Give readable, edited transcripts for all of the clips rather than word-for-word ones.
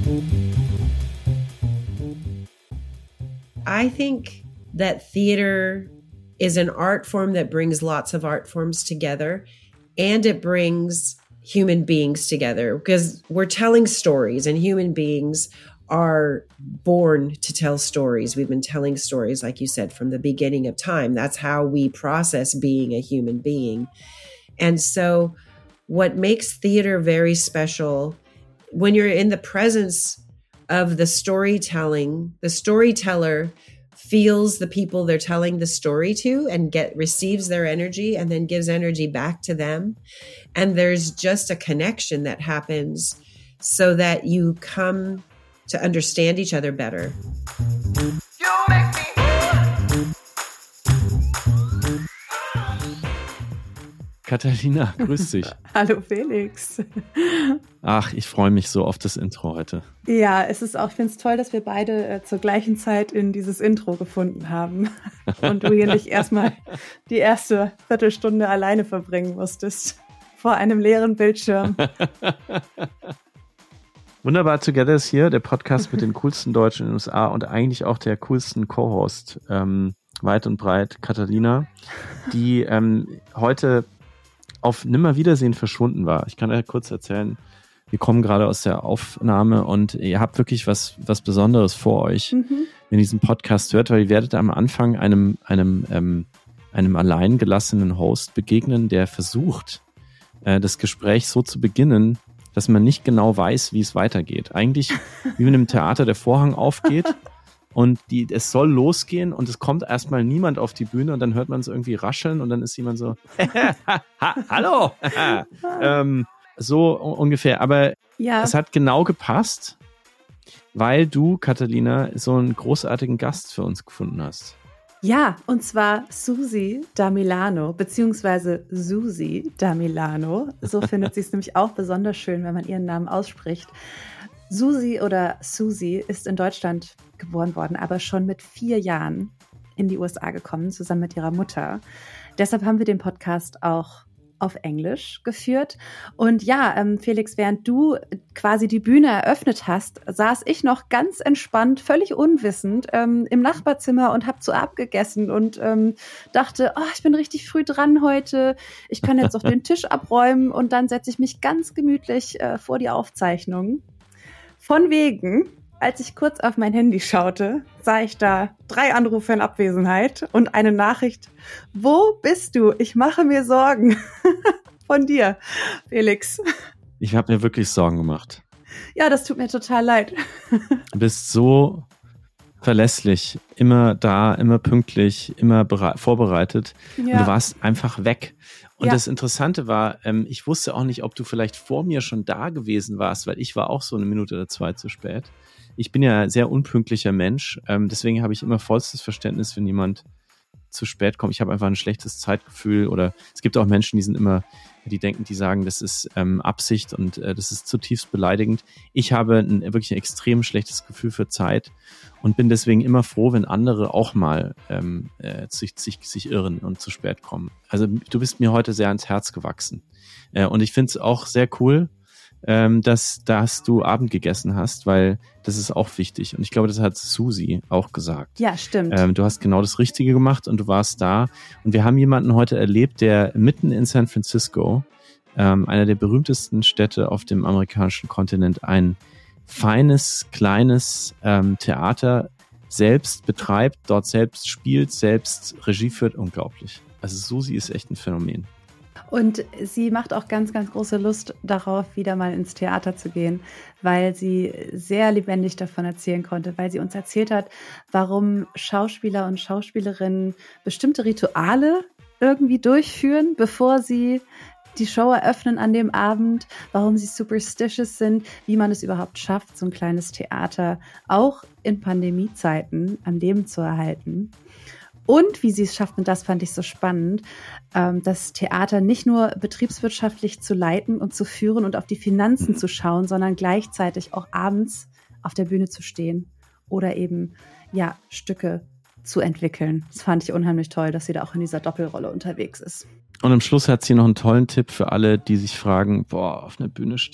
I think that theater is an art form that brings lots of art forms together, and it brings human beings together because we're telling stories, and human beings are born to tell stories. We've been telling stories, like you said, from the beginning of time. That's how we process being a human being. And so what makes theater very special, when you're in the presence of the storytelling, the storyteller feels the people they're telling the story to and receives their energy and then gives energy back to them. And there's just a connection that happens so that you come to understand each other better. You make me. Catalina, grüß dich. Hallo Felix. Ach, ich freue mich so auf das Intro heute. Ja, ich finde es toll, dass wir beide zur gleichen Zeit in dieses Intro gefunden haben und du hier nicht erstmal die erste Viertelstunde alleine verbringen musstest vor einem leeren Bildschirm. Wunderbar Together ist hier, der Podcast mit den coolsten Deutschen in den USA und eigentlich auch der coolsten Co-Host, weit und breit, Catalina, die heute auf Nimmerwiedersehen verschwunden war. Ich kann euch kurz erzählen, wir kommen gerade aus der Aufnahme und ihr habt wirklich was Besonderes vor euch, wenn ihr diesen Podcast hört, weil ihr werdet am Anfang einem alleingelassenen Host begegnen, der versucht, das Gespräch so zu beginnen, dass man nicht genau weiß, wie es weitergeht. Eigentlich wie mit einem Theater der Vorhang aufgeht und es soll losgehen und es kommt erstmal niemand auf die Bühne und dann hört man es irgendwie rascheln und dann ist jemand so, hallo, so ungefähr. Aber ja, es hat genau gepasst, weil du, Catalina, so einen großartigen Gast für uns gefunden hast. Ja, und zwar Susi da Milano, beziehungsweise Susi da Milano. So findet sie es nämlich auch besonders schön, wenn man ihren Namen ausspricht. Susi oder Susi ist in Deutschland geboren worden, aber schon mit 4 Jahren in die USA gekommen, zusammen mit ihrer Mutter. Deshalb haben wir den Podcast auch auf Englisch geführt. Und ja, Felix, während du quasi die Bühne eröffnet hast, saß ich noch ganz entspannt, völlig unwissend im Nachbarzimmer und habe zu Abend gegessen und dachte, ich bin richtig früh dran heute, ich kann jetzt auch den Tisch abräumen und dann setze ich mich ganz gemütlich vor die Aufzeichnung. Von wegen, als ich kurz auf mein Handy schaute, sah ich da 3 Anrufe in Abwesenheit und eine Nachricht: Wo bist du? Ich mache mir Sorgen. Von dir, Felix. Ich habe mir wirklich Sorgen gemacht. Ja, das tut mir total leid. Du bist so verlässlich, immer da, immer pünktlich, immer vorbereitet. Ja. Und du warst einfach weg. Und das Interessante war, ich wusste auch nicht, ob du vielleicht vor mir schon da gewesen warst, weil ich war auch so 1 Minute oder 2 zu spät. Ich bin ja ein sehr unpünktlicher Mensch, deswegen habe ich immer vollstes Verständnis, wenn jemand zu spät kommt. Ich habe einfach ein schlechtes Zeitgefühl oder es gibt auch Menschen, die sagen, das ist Absicht und das ist zutiefst beleidigend. Ich habe wirklich ein extrem schlechtes Gefühl für Zeit und bin deswegen immer froh, wenn andere auch mal sich irren und zu spät kommen. Also du bist mir heute sehr ans Herz gewachsen. Und ich finde es auch sehr cool, dass du Abend gegessen hast, weil das ist auch wichtig. Und ich glaube, das hat Susi auch gesagt. Ja, stimmt. Du hast genau das Richtige gemacht und du warst da. Und wir haben jemanden heute erlebt, der mitten in San Francisco, einer der berühmtesten Städte auf dem amerikanischen Kontinent, ein feines, kleines Theater selbst betreibt, dort selbst spielt, selbst Regie führt. Unglaublich. Also Susi ist echt ein Phänomen. Und sie macht auch ganz, ganz große Lust darauf, wieder mal ins Theater zu gehen, weil sie sehr lebendig davon erzählen konnte, weil sie uns erzählt hat, warum Schauspieler und Schauspielerinnen bestimmte Rituale irgendwie durchführen, bevor sie die Show eröffnen an dem Abend, warum sie superstitious sind, wie man es überhaupt schafft, so ein kleines Theater auch in Pandemiezeiten am Leben zu erhalten. Und wie sie es schafft, und das fand ich so spannend, das Theater nicht nur betriebswirtschaftlich zu leiten und zu führen und auf die Finanzen zu schauen, sondern gleichzeitig auch abends auf der Bühne zu stehen oder eben Stücke zu entwickeln. Das fand ich unheimlich toll, dass sie da auch in dieser Doppelrolle unterwegs ist. Und am Schluss hat sie noch einen tollen Tipp für alle, die sich fragen, auf einer Bühne stehen,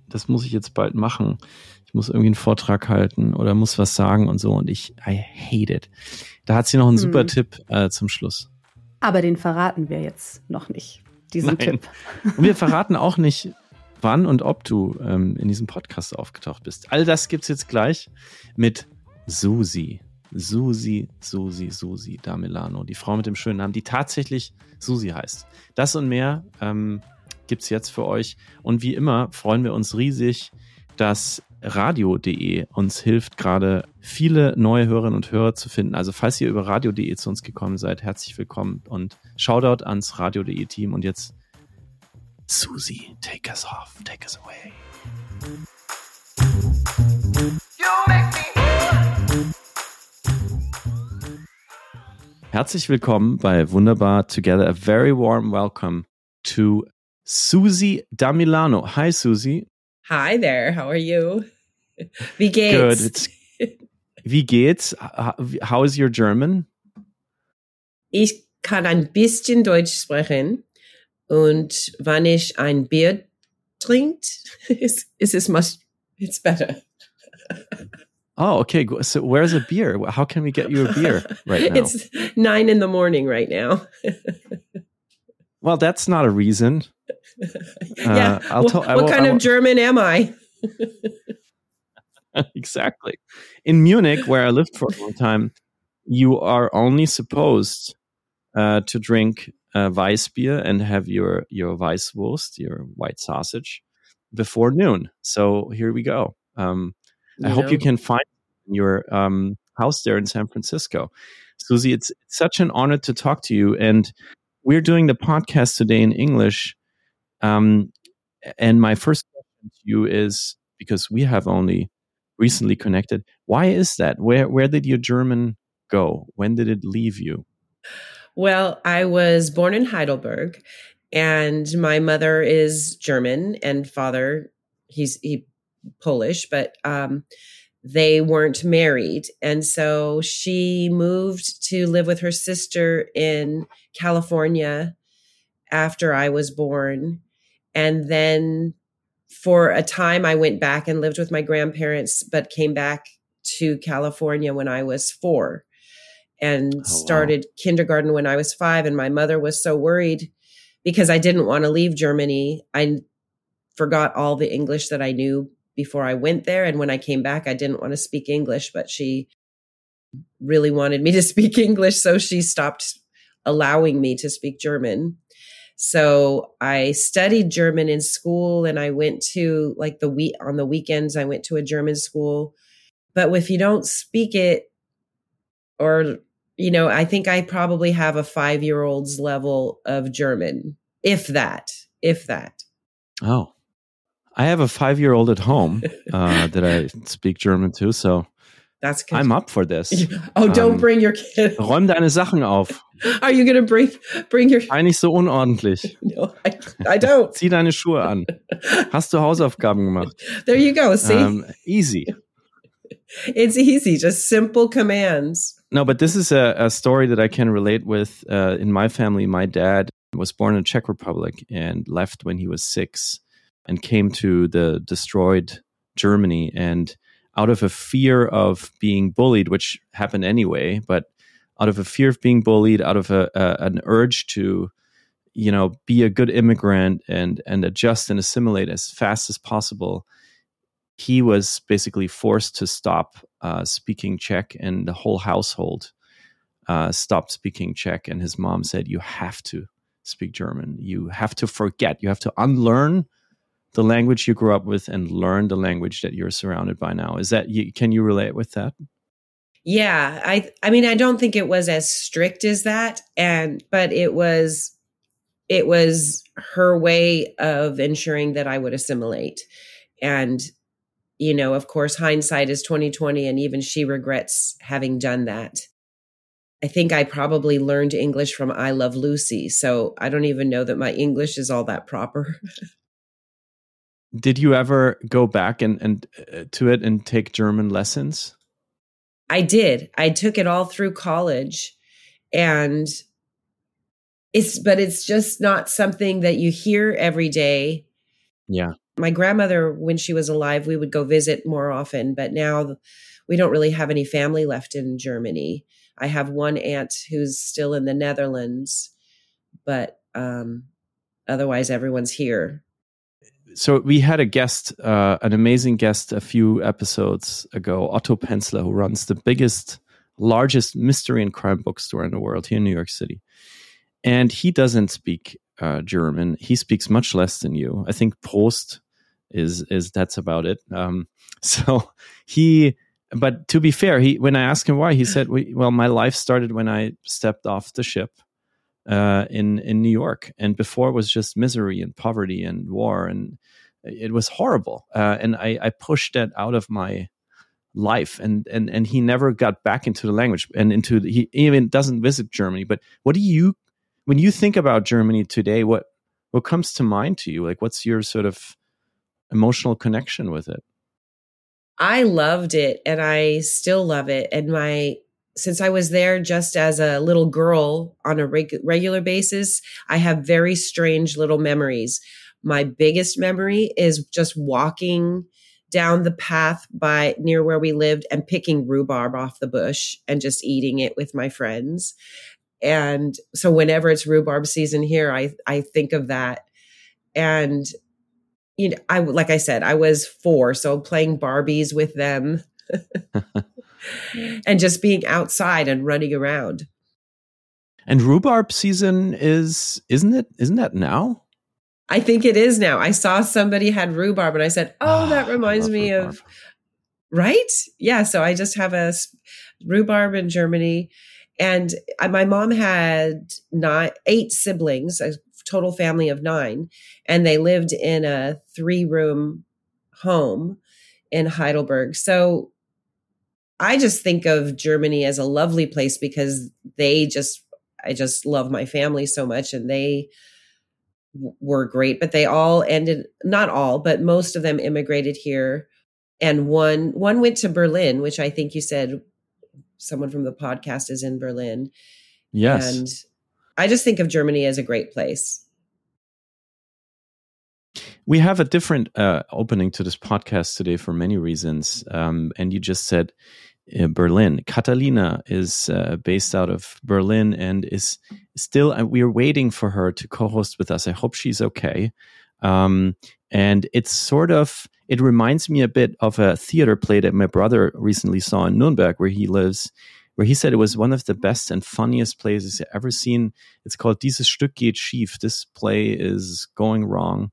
das muss ich jetzt bald machen. Ich muss irgendwie einen Vortrag halten oder muss was sagen und so. Und I hate it. Da hat sie noch einen super Tipp zum Schluss. Aber den verraten wir jetzt noch nicht, diesen Tipp. Und wir verraten auch nicht, wann und ob du in diesem Podcast aufgetaucht bist. All das gibt's jetzt gleich mit Susi. Susi da Milano. Die Frau mit dem schönen Namen, die tatsächlich Susi heißt. Das und mehr gibt's jetzt für euch. Und wie immer freuen wir uns riesig, dass radio.de uns hilft, gerade viele neue Hörerinnen und Hörer zu finden. Also falls ihr über radio.de zu uns gekommen seid, herzlich willkommen und Shoutout ans radio.de Team. Und jetzt Susi, take us off, take us away. You make me. Herzlich willkommen bei Wunderbar Together. A very warm welcome to Susi da Milano. Hi, Susi. Hi there. How are you? Wie geht's? Good. Wie geht's? How is your German? Ich kann ein bisschen Deutsch sprechen und wenn ich ein Bier trinkt, it's better. Oh, okay. So where's a beer? How can we get you a beer right now? It's 9 a.m. right now. Well, that's not a reason. Yeah. What kind of German am I? Exactly. In Munich, where I lived for a long time, you are only supposed to drink Weissbier and have your Weisswurst, your white sausage, before noon. So here we go. I hope you can find your house there in San Francisco. Susi, it's such an honor to talk to you. And we're doing the podcast today in English. And my first question to you is, because we have only recently connected, why is that? Where did your German go? When did it leave you? Well, I was born in Heidelberg, and my mother is German and father, he's Polish, but they weren't married. And so she moved to live with her sister in California after I was born. And then for a time, I went back and lived with my grandparents, but came back to California when I was 4 and started kindergarten when I was 5. And my mother was so worried because I didn't want to leave Germany. I forgot all the English that I knew before I went there. And when I came back, I didn't want to speak English, but she really wanted me to speak English. So she stopped allowing me to speak German. So I studied German in school, and I went to on the weekends, I went to a German school. But if you don't speak it, or, I think I probably have a 5-year-old's level of German, if that. Oh, I have a 5-year-old at home that I speak German to. So that's good. I'm up for this. Oh, don't bring your kid. Räum deine Sachen auf. Are you going to bring your... Sei nicht so unordentlich. No, I don't. Zieh deine Schuhe an. Hast du Hausaufgaben gemacht? There you go. See? Easy. It's easy. Just simple commands. No, but this is a story that I can relate with. In my family, my dad was born in Czech Republic and left when he was 6 and came to the destroyed Germany. And out of a fear of being bullied, which happened anyway, but out of a fear of being bullied, out of an urge to, be a good immigrant and adjust and assimilate as fast as possible, he was basically forced to stop speaking Czech, and the whole household stopped speaking Czech. And his mom said, you have to speak German. You have to forget. You have to unlearn the language you grew up with and learn the language that you're surrounded by now. Can you relate with that? Yeah, I mean, I don't think it was as strict as that, but it was her way of ensuring that I would assimilate. And, of course, hindsight is 20/20, and even she regrets having done that. I think I probably learned English from I Love Lucy, so I don't even know that my English is all that proper. Did you ever go back and to it and take German lessons? I did. I took it all through college, and it's just not something that you hear every day. Yeah. My grandmother, when she was alive, we would go visit more often, but now we don't really have any family left in Germany. I have one aunt who's still in the Netherlands, but otherwise everyone's here. So we had a guest, an amazing guest a few episodes ago, Otto Penzler, who runs the largest mystery and crime bookstore in the world here in New York City. And he doesn't speak German. He speaks much less than you. I think Prost is that's about it. But to be fair, when I asked him why, he said, well, my life started when I stepped off the ship in New York. And before it was just misery and poverty and war. And it was horrible. And I pushed that out of my life. And he never got back into the language and he even doesn't visit Germany. But when you think about Germany today, what comes to mind to you? Like, what's your sort of emotional connection with it? I loved it and I still love it. And since I was there just as a little girl on a regular basis, I have very strange little memories. My biggest memory is just walking down the path near where we lived and picking rhubarb off the bush and just eating it with my friends. And so whenever it's rhubarb season here, I think of that. And like I said, I was 4, so playing Barbies with them and just being outside and running around. And rhubarb season isn't that now? I think it is now. I saw somebody had rhubarb and I said, that reminds me of, right? Yeah. So I just have a rhubarb in Germany. And my mom had 8 siblings, a total family of 9, and they lived in a 3-room home in Heidelberg. So I just think of Germany as a lovely place because I just love my family so much, and they were great, but they all not all, but most of them immigrated here. And one went to Berlin, which I think you said someone from the podcast is in Berlin. Yes. And I just think of Germany as a great place. We have a different opening to this podcast today for many reasons. And you just said Berlin. Catalina is based out of Berlin and is still, we're waiting for her to co-host with us. I hope she's okay. And it's it reminds me a bit of a theater play that my brother recently saw in Nuremberg, where he lives, where he said it was one of the best and funniest plays he's ever seen. It's called Dieses Stück geht schief. This play is going wrong.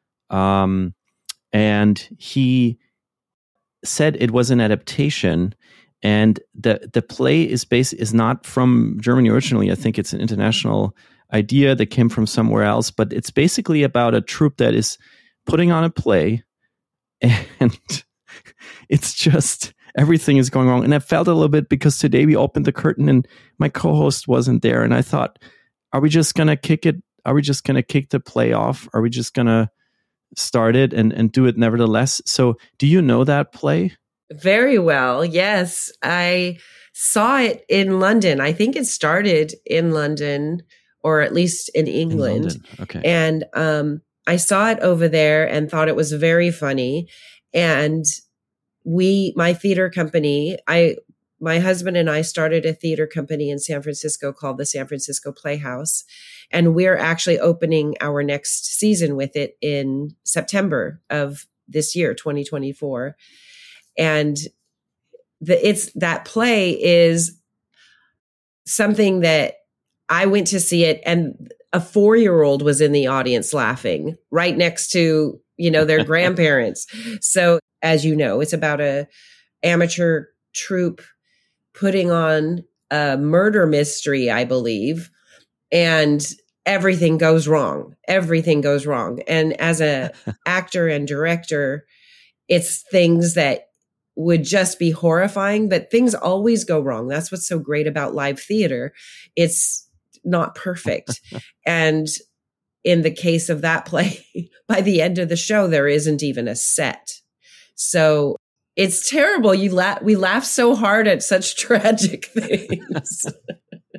And he said it was an adaptation, and the play is not from Germany originally. I think it's an international idea that came from somewhere else, but it's basically about a troupe that is putting on a play, and it's just everything is going wrong. And I felt a little bit because today we opened the curtain and my co-host wasn't there, and I thought, are we just gonna kick it? Are we just gonna kick the play off? Are we just gonna start it and do it nevertheless? So do you know that play? Very well. Yes. I saw it in London. I think it started in London, or at least in England. Okay. And I saw it over there and thought it was very funny. And my theater company, my husband and I started a theater company in San Francisco called the San Francisco Playhouse. And we're actually opening our next season with it in September of this year, 2024. And that play is something that I went to see it, and a 4-year-old was in the audience laughing right next to, their grandparents. So as you know, it's about a amateur troupe putting on a murder mystery, I believe. And everything goes wrong. Everything goes wrong. And as an actor and director, it's things that would just be horrifying, but things always go wrong. That's what's so great about live theater. It's not perfect. And in the case of that play, by the end of the show, there isn't even a set. So it's terrible. We laugh so hard at such tragic things.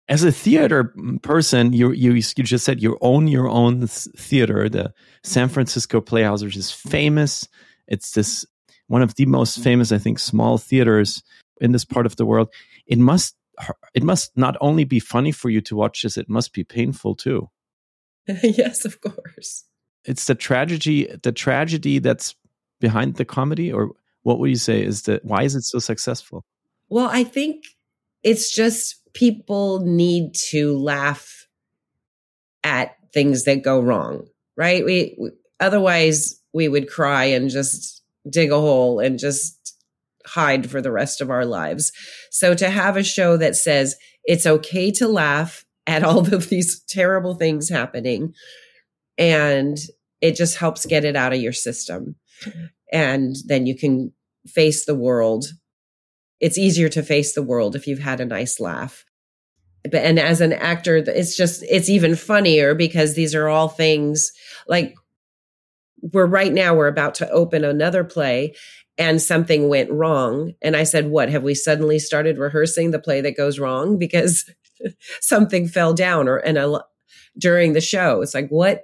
As a theater person, you just said you own your own theater, the San Francisco Playhouse, which is famous. It's this one of the most famous, I think, small theaters in this part of the world. It must not only be funny for you to watch this, it must be painful too. Yes, of course. It's the tragedy that's behind the comedy, or what would you say why is it so successful? Well, I think it's just people need to laugh at things that go wrong, right? We otherwise we would cry and just dig a hole and just hide for the rest of our lives. So to have a show that says it's okay to laugh at all of these terrible things happening, and it just helps get it out of your system. And then you can face the world. It's easier to face the world if you've had a nice laugh. And as an actor, it's even funnier because these are all things like we're about to open another play and something went wrong. And I said, what, have we suddenly started rehearsing the play that goes wrong because something fell down during the show? It's like, what?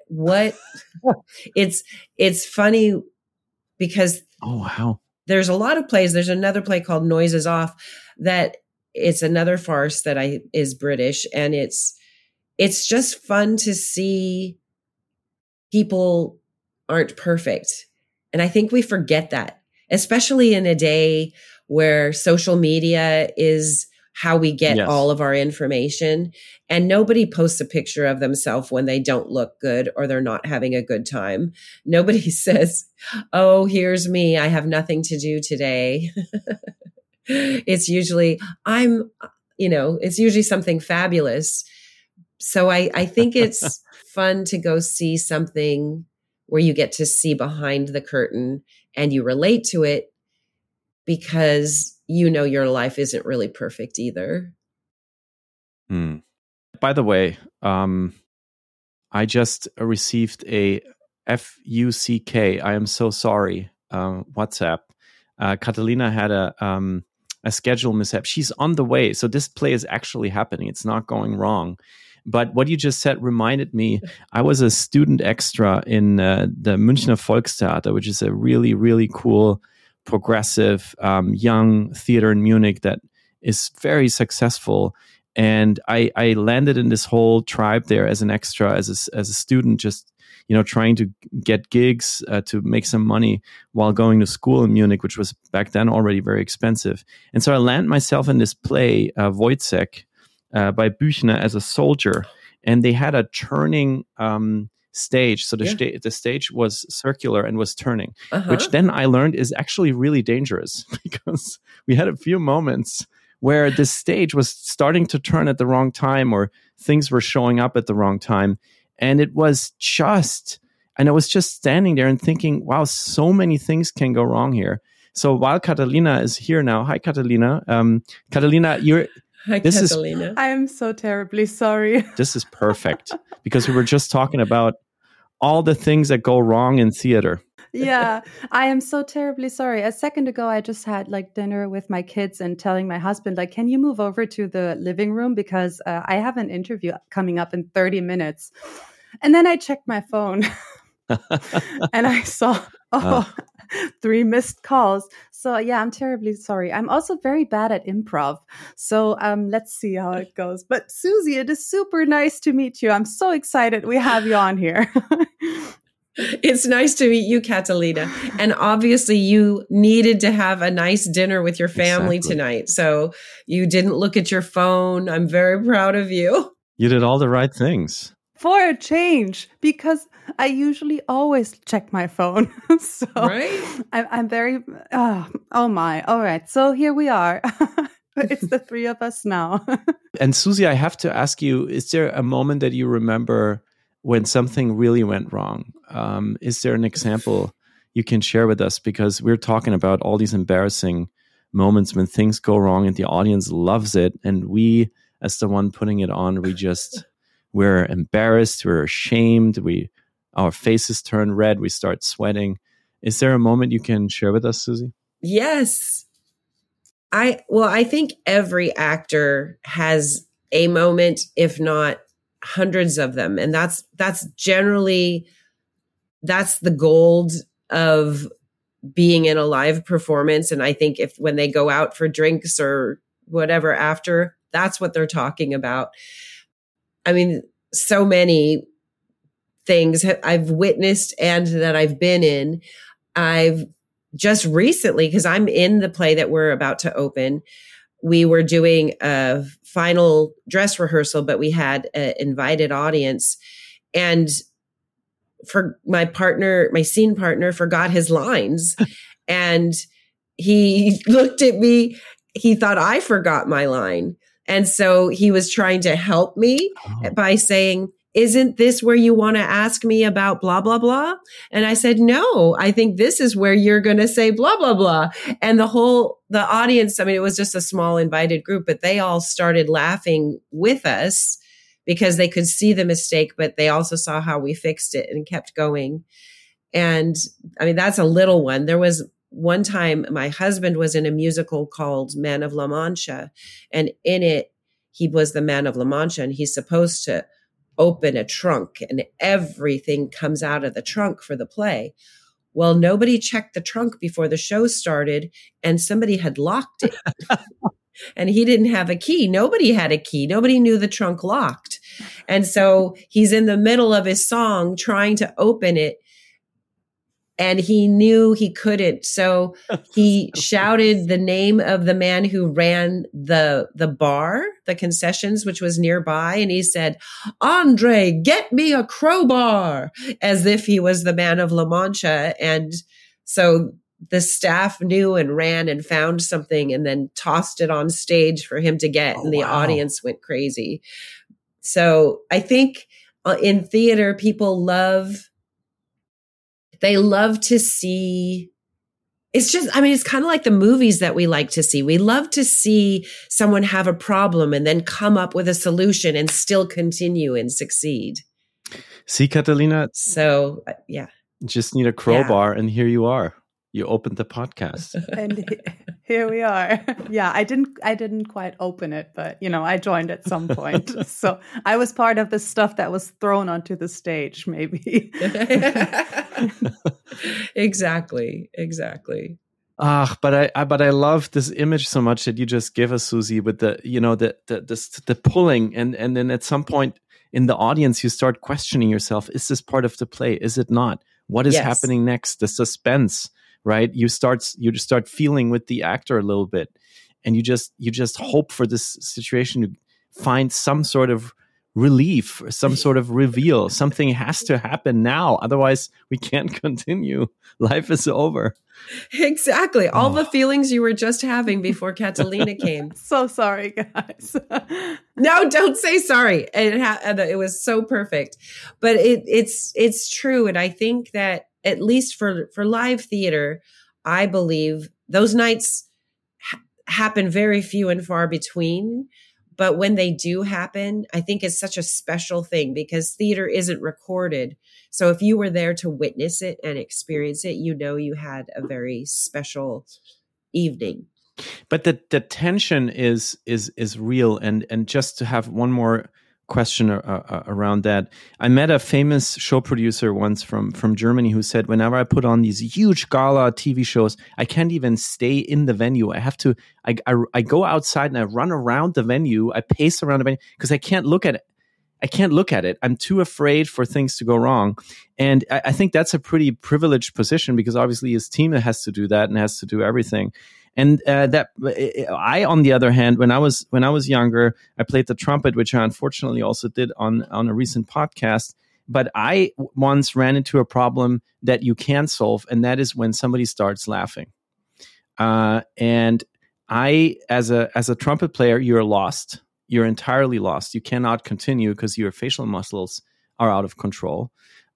It's funny because oh, wow. There's a lot of plays. There's another play called Noises Off that it's another farce that is British. And it's just fun to see people aren't perfect. And I think we forget that, especially in a day where social media is how we get all of our information. And nobody posts a picture of themselves when they don't look good or they're not having a good time. Nobody says, oh, here's me. I have nothing to do today. It's usually it's usually something fabulous. So I think it's fun to go see something where you get to see behind the curtain and you relate to it because your life isn't really perfect either. By the way, I just received a FUCK, I am so sorry, WhatsApp. Catalina had a schedule mishap. She's on the way. So this play is actually happening. It's not going wrong. But what you just said reminded me, I was a student extra in the Münchner Volkstheater, which is a really, really cool, progressive, young theater in Munich that is very successful. And I landed in this whole tribe there as an extra, as a student, just trying to get gigs to make some money while going to school in Munich, which was back then already very expensive. And so I land myself in this play, Wojciech, by Büchner, as a soldier. And they had a turning stage. So the stage was circular and was turning, which then I learned is actually really dangerous because we had a few moments where the stage was starting to turn at the wrong time or things were showing up at the wrong time. And I was just standing there and thinking, wow, so many things can go wrong here. So while Catalina is here now, hi, Catalina. Catalina, Hi, Catalina. I am so terribly sorry. This is perfect because we were just talking about all the things that go wrong in theater. Yeah, I am so terribly sorry. A second ago, I just had dinner with my kids and telling my husband, can you move over to the living room? Because I have an interview coming up in 30 minutes. And then I checked my phone and I saw, 3 missed calls. So yeah, I'm terribly sorry. I'm also very bad at improv. So let's see how it goes. But Susie, it is super nice to meet you. I'm so excited we have you on here. It's nice to meet you, Catalina. And obviously you needed to have a nice dinner with your family tonight. So you didn't look at your phone. I'm very proud of you. You did all the right things. For a change, because I usually always check my phone. So right? I'm very, oh my. All right. So here we are. It's the 3 of us now. And Susie, I have to ask you, is there a moment that you remember when something really went wrong? Is there an example you can share with us? Because we're talking about all these embarrassing moments when things go wrong and the audience loves it. And we, as the one putting it on, we're embarrassed, we're ashamed, our faces turn red, we start sweating. Is there a moment you can share with us, Susie? Yes. I think every actor has a moment, if not hundreds of them. And that's generally, that's the gold of being in a live performance. And I think when they go out for drinks or whatever after, that's what they're talking about. I mean, so many things I've witnessed and that I've been in. I've just recently, because I'm in the play that we're about to open, we were doing a final dress rehearsal, but we had an invited audience. And for my scene partner forgot his lines. And he looked at me. He thought I forgot my line. And so he was trying to help me by saying, isn't this where you want to ask me about blah, blah, blah? And I said, no, I think this is where you're going to say blah, blah, blah. And the audience, I mean, it was just a small invited group, but they all started laughing with us because they could see the mistake, but they also saw how we fixed it and kept going. And I mean, that's a little one. There was one time my husband was in a musical called Man of La Mancha, and in it, he was the Man of La Mancha, and he's supposed to open a trunk and everything comes out of the trunk for the play. Well, nobody checked the trunk before the show started, and somebody had locked it. And he didn't have a key. Nobody had a key. Nobody knew the trunk locked. And so he's in the middle of his song trying to open it, and he knew he couldn't. So he shouted the name of the man who ran the bar, the concessions, which was nearby. And he said, Andre, get me a crowbar, as if he was the Man of La Mancha. And so the staff knew and ran and found something and then tossed it on stage for him to get. And the audience went crazy. So I think in theater, people love to see. It's just, I mean, it's kind of like the movies that we like to see. We love to see someone have a problem and then come up with a solution and still continue and succeed. See, Catalina? So, yeah. Just need a crowbar and here you are. You opened the podcast. And here we are. Yeah, I didn't quite open it, but I joined at some point. So I was part of the stuff that was thrown onto the stage, maybe. Exactly. But I love this image so much that you just give us, Susie, with the pulling, and then at some point in the audience you start questioning yourself: is this part of the play? Is it not? What is happening next? The suspense. Right, you just start feeling with the actor a little bit, and you just hope for this situation to find some sort of relief, or some sort of reveal. Something has to happen now, otherwise we can't continue. Life is over. Exactly, all the feelings you were just having before Catalina came. So sorry, guys. No, don't say sorry. It was so perfect, but it's true, and I think that, at least for live theater, I believe those nights happen very few and far between. But when they do happen, I think it's such a special thing because theater isn't recorded. So if you were there to witness it and experience it, you had a very special evening. But the tension is real. And just to have one more question around that. I met a famous show producer once from Germany who said, whenever I put on these huge gala TV shows, I can't even stay in the venue. I have to, I go outside and I run around the venue. I pace around the venue because I can't look at it. I'm too afraid for things to go wrong. And I think that's a pretty privileged position because obviously his team has to do that and has to do everything. And I, on the other hand, when I was younger, I played the trumpet, which I unfortunately also did on a recent podcast. But I once ran into a problem that you can solve, and that is when somebody starts laughing. And I, as a trumpet player, you're lost. You're entirely lost. You cannot continue because your facial muscles are out of control.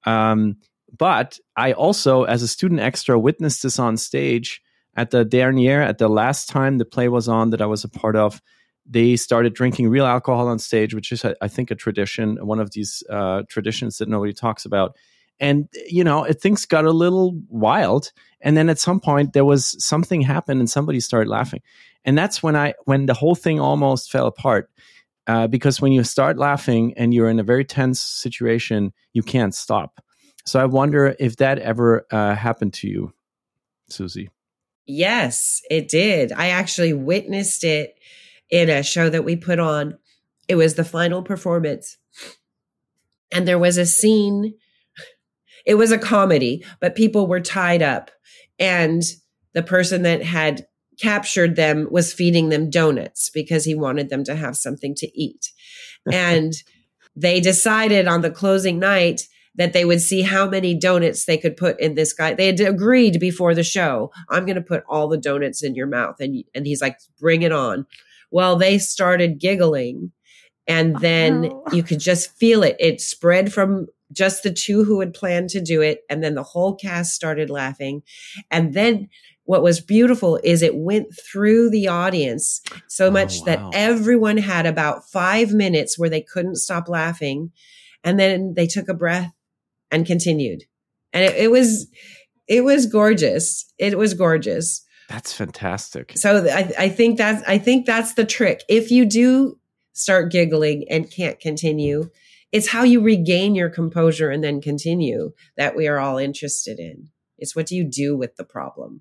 But I also, as a student extra, witnessed this on stage. At the dernier, at the last time the play was on that I was a part of, they started drinking real alcohol on stage, which is, I think, a tradition, one of these traditions that nobody talks about. And, things got a little wild. And then at some point there was something happened and somebody started laughing. And that's when the whole thing almost fell apart. because when you start laughing and you're in a very tense situation, you can't stop. So I wonder if that ever happened to you, Susie. Yes, it did. I actually witnessed it in a show that we put on. It was the final performance. And there was a scene. It was a comedy, but people were tied up. And the person that had captured them was feeding them donuts because he wanted them to have something to eat. And they decided on the closing night that they would see how many donuts they could put in this guy. They had agreed before the show, I'm going to put all the donuts in your mouth. And he's like, bring it on. Well, they started giggling. And then you could just feel it. It spread from just the two who had planned to do it. And then the whole cast started laughing. And then what was beautiful is it went through the audience so much that everyone had about 5 minutes where they couldn't stop laughing. And then they took a breath and continued. And it was gorgeous. It was gorgeous. That's fantastic. So I think that's the trick. If you do start giggling and can't continue, it's how you regain your composure and then continue that we are all interested in. It's what do you do with the problem?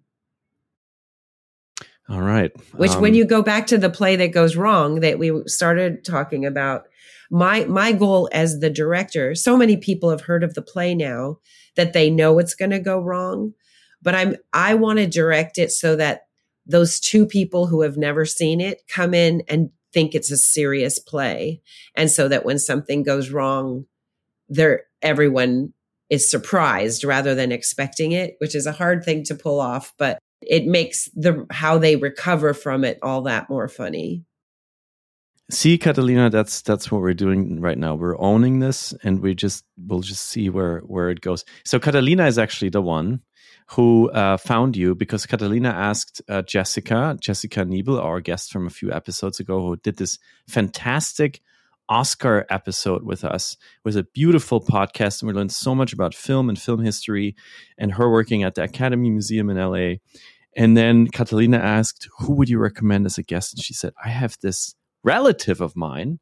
All right. Which when you go back to the play that goes wrong that we started talking about, my goal as the director, so many people have heard of the play now that they know it's going to go wrong, but I want to direct it so that those two people who have never seen it come in and think it's a serious play. And so that when something goes wrong, everyone is surprised rather than expecting it, which is a hard thing to pull off, but it makes how they recover from it all that more funny. See, Catalina, that's what we're doing right now. We're owning this, and we'll just see where it goes. So Catalina is actually the one who found you because Catalina asked Jessica Niebel, our guest from a few episodes ago, who did this fantastic Oscar episode with us. It was a beautiful podcast, and we learned so much about film and film history and her working at the Academy Museum in LA. And then Catalina asked, who would you recommend as a guest? And she said, I have this relative of mine,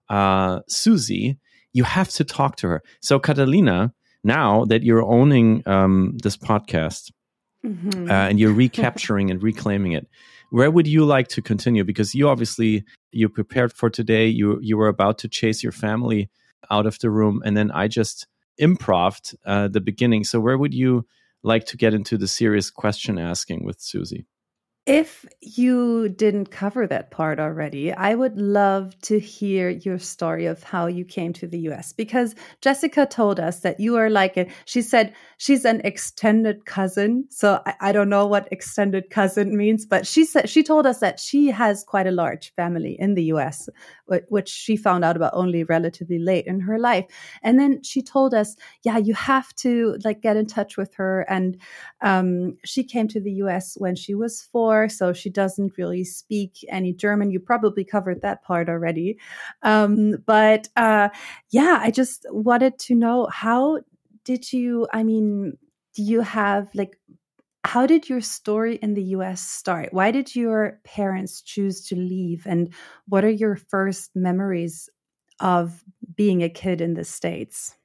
Susie. You have to talk to her. So Catalina, now that you're owning this podcast and you're recapturing and reclaiming it, where would you like to continue? Because you prepared for today. You were about to chase your family out of the room, and then I just improv'd the beginning. So where would you like to get into the serious question asking with Susie? If you didn't cover that part already, I would love to hear your story of how you came to the US, because Jessica told us that you are she said she's an extended cousin. So I don't know what extended cousin means, but she told us that she has quite a large family in the US, which she found out about only relatively late in her life. And then she told us, yeah, you have to get in touch with her. And she came to the US when she was 4. So she doesn't really speak any German. You probably covered that part already. But I just wanted to know, how did you how did your story in the US start? Why did your parents choose to leave? And what are your first memories of being a kid in the States?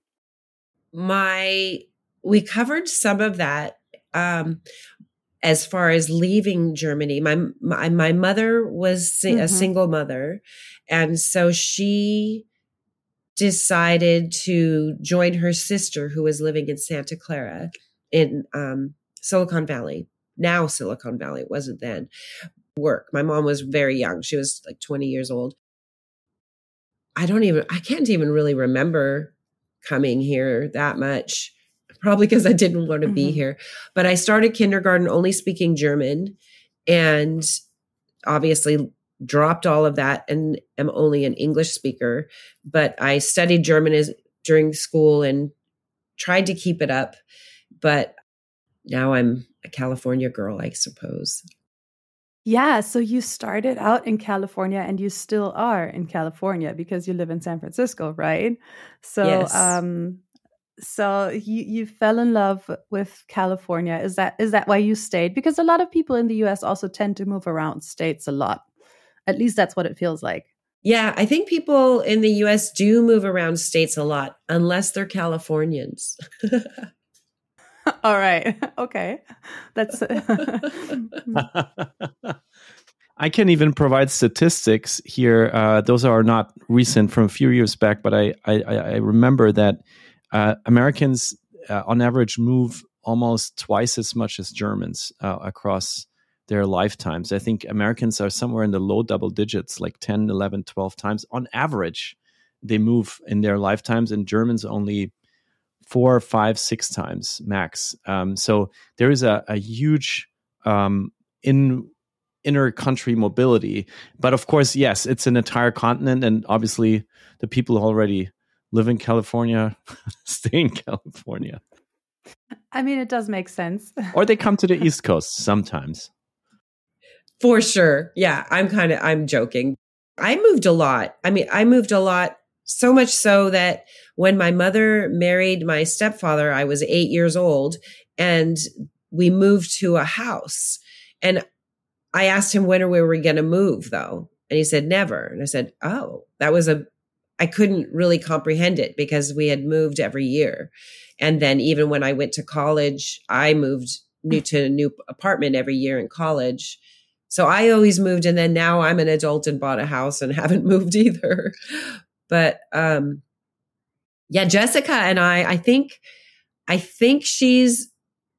We covered some of that. As far as leaving Germany, my mother was a single mother. And so she decided to join her sister who was living in Santa Clara in Silicon Valley. Now Silicon Valley, it wasn't then. My mom was very young. She was 20 years old. I can't even really remember coming here that much. Probably because I didn't want to be here. But I started kindergarten only speaking German and obviously dropped all of that and am only an English speaker. But I studied German during school and tried to keep it up. But now I'm a California girl, I suppose. Yeah, so you started out in California and you still are in California because you live in San Francisco, right? So yes. So you fell in love with California. Is that why you stayed? Because a lot of people in the US also tend to move around states a lot. At least that's what it feels like. Yeah, I think people in the US do move around states a lot, unless they're Californians. All right. Okay. That's I can even provide statistics here. Those are not recent, from a few years back, but I remember that Americans, on average, move almost twice as much as Germans across their lifetimes. I think Americans are somewhere in the low double digits, like 10, 11, 12 times. On average, they move in their lifetimes, and Germans only 4, 5, 6 times max. So there is a huge inner country mobility. But of course, yes, it's an entire continent, and obviously the people who already live in California stay in California. I mean, it does make sense. Or they come to the East Coast sometimes. For sure. Yeah, I'm joking. I moved a lot. I mean, I moved a lot, so much so that when my mother married my stepfather, I was 8 years old, and we moved to a house. And I asked him when we were going to move, though. And he said, never. And I said, oh, I couldn't really comprehend it because we had moved every year. And then even when I went to college, I moved to a new apartment every year in college. So I always moved. And then now I'm an adult and bought a house and haven't moved either. But yeah, Jessica and I think she's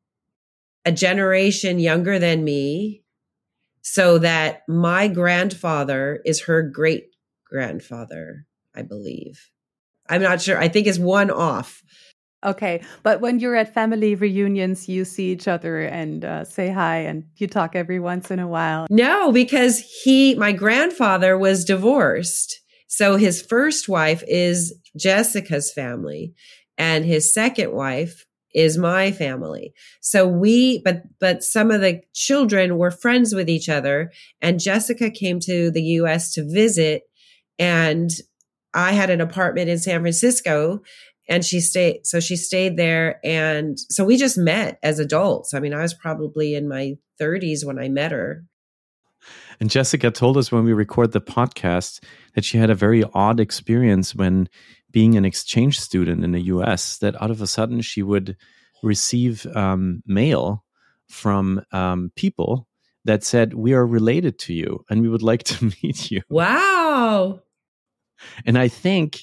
a generation younger than me, so that my grandfather is her great grandfather, I believe. I'm not sure. I think it's one off. Okay. But when you're at family reunions, you see each other and say hi, and you talk every once in a while. No, because my grandfather was divorced. So his first wife is Jessica's family, and his second wife is my family. So but some of the children were friends with each other, and Jessica came to the US to visit, and I had an apartment in San Francisco, and she stayed there. And so we just met as adults. I mean, I was probably in my 30s when I met her. And Jessica told us when we record the podcast that she had a very odd experience when being an exchange student in the US, that out of a sudden she would receive mail from people that said, we are related to you and we would like to meet you. Wow. And I think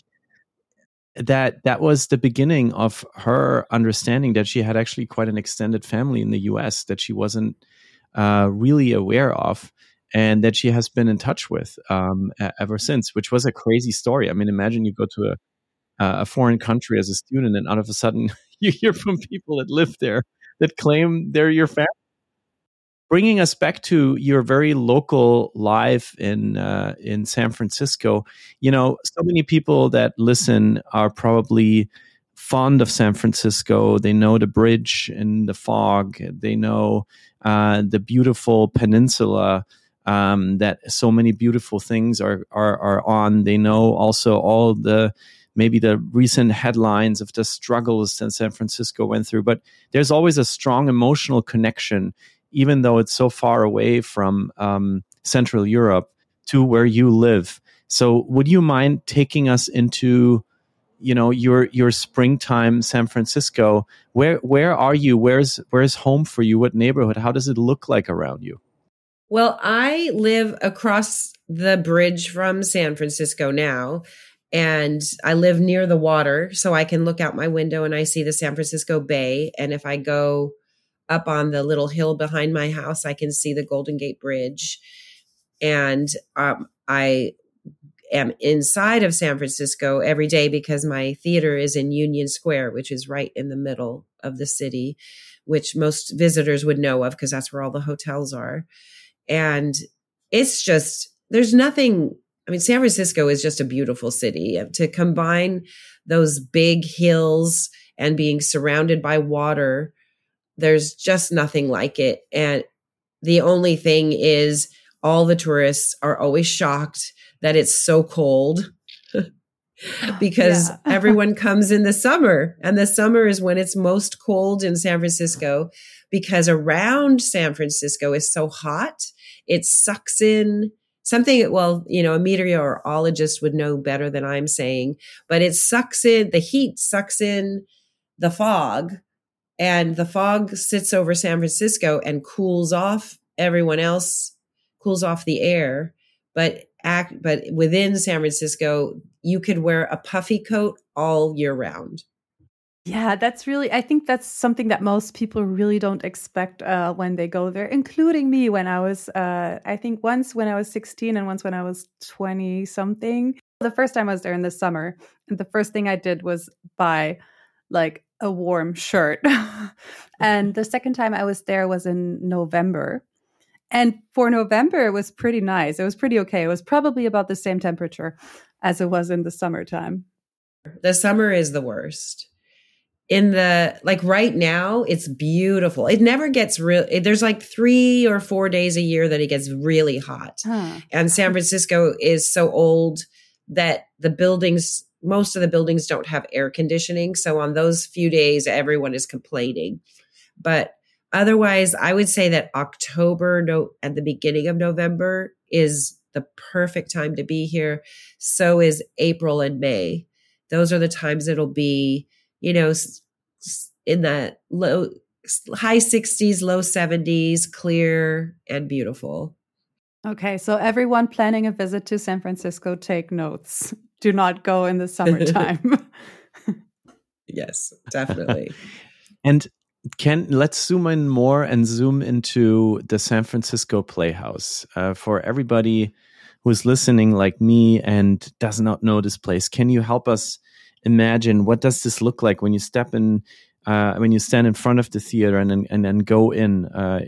that was the beginning of her understanding that she had actually quite an extended family in the US that she wasn't really aware of, and that she has been in touch with ever since, which was a crazy story. I mean, imagine you go to a foreign country as a student, and out of a sudden you hear from people that live there that claim they're your family. Bringing us back to your very local life in San Francisco, so many people that listen are probably fond of San Francisco. They know the bridge and the fog. They know the beautiful peninsula that so many beautiful things are on. They know also all maybe the recent headlines of the struggles that San Francisco went through. But there's always a strong emotional connection, even though it's so far away from Central Europe, to where you live. So would you mind taking us into, your springtime San Francisco? Where are you? Where's home for you? What neighborhood? How does it look like around you? Well, I live across the bridge from San Francisco now, and I live near the water, so I can look out my window and I see the San Francisco Bay. And if I go up on the little hill behind my house, I can see the Golden Gate Bridge. And I am inside of San Francisco every day because my theater is in Union Square, which is right in the middle of the city, which most visitors would know of because that's where all the hotels are. And it's just, there's nothing. I mean, San Francisco is just a beautiful city. To combine those big hills and being surrounded by water, there's just nothing like it. And the only thing is all the tourists are always shocked that it's so cold because everyone comes in the summer, and the summer is when it's most cold in San Francisco, because around San Francisco is so hot. It sucks in something, well, a meteorologist would know better than I'm saying, but the heat sucks in the fog, and the fog sits over San Francisco and cools off everyone else, cools off the air. But within San Francisco, you could wear a puffy coat all year round. Yeah, I think that's something that most people really don't expect when they go there, including me when I was, I think once when I was 16 and once when I was 20 something. The first time I was there in the summer, and the first thing I did was buy like a warm shirt. And the second time I was there was in November. And for November, it was pretty nice. It was pretty okay. It was probably about the same temperature as it was in the summertime. The summer is the worst. Right now, it's beautiful. It never gets there's like 3 or 4 days a year that it gets really hot. And San Francisco is so old that most of the buildings don't have air conditioning. So on those few days, everyone is complaining. But otherwise, I would say that October at the beginning of November is the perfect time to be here. So is April and May. Those are the times it'll be, in the high 60s, low 70s, clear and beautiful. Okay, so everyone planning a visit to San Francisco, take notes. Do not go in the summertime. Yes, definitely. And let's zoom in more and zoom into the San Francisco Playhouse. For everybody who's listening like me and does not know this place, can you help us imagine what does this look like when you step in, when you stand in front of the theater and then go in?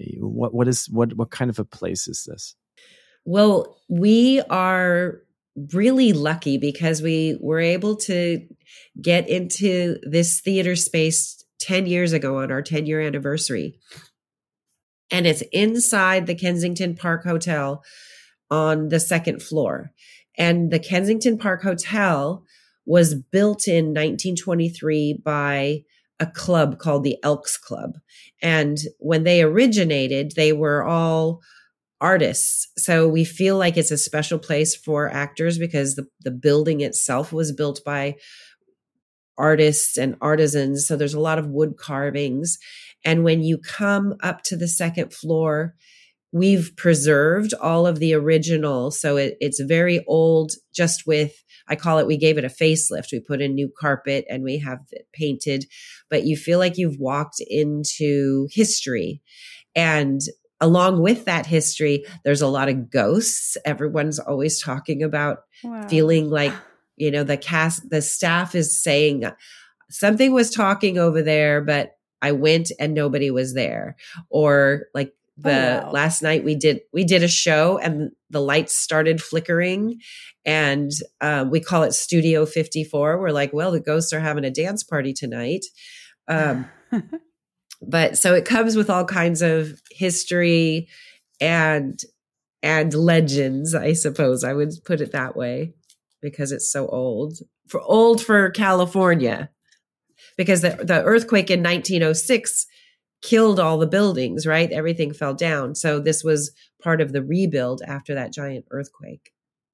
What kind of a place is this? Well, we are really lucky because we were able to get into this theater space 10 years ago on our 10-year anniversary. And it's inside the Kensington Park Hotel on the second floor. And the Kensington Park Hotel was built in 1923 by a club called the Elks Club. And when they originated, they were all artists. So we feel like it's a special place for actors because the building itself was built by artists and artisans. So there's a lot of wood carvings. And when you come up to the second floor, we've preserved all of the original. So it's very old, just with, I call it, we gave it a facelift. We put in new carpet and we have it painted, but you feel like you've walked into history. And along with that history, there's a lot of ghosts. Everyone's always talking about feeling like, the staff is saying something was talking over there, but I went and nobody was there. Or like last night we did a show and the lights started flickering, and we call it Studio 54. We're like, well, the ghosts are having a dance party tonight. But so it comes with all kinds of history and legends, I suppose I would put it that way, because it's so old for California, because the earthquake in 1906 killed all the buildings, right? Everything fell down. So this was part of the rebuild after that giant earthquake.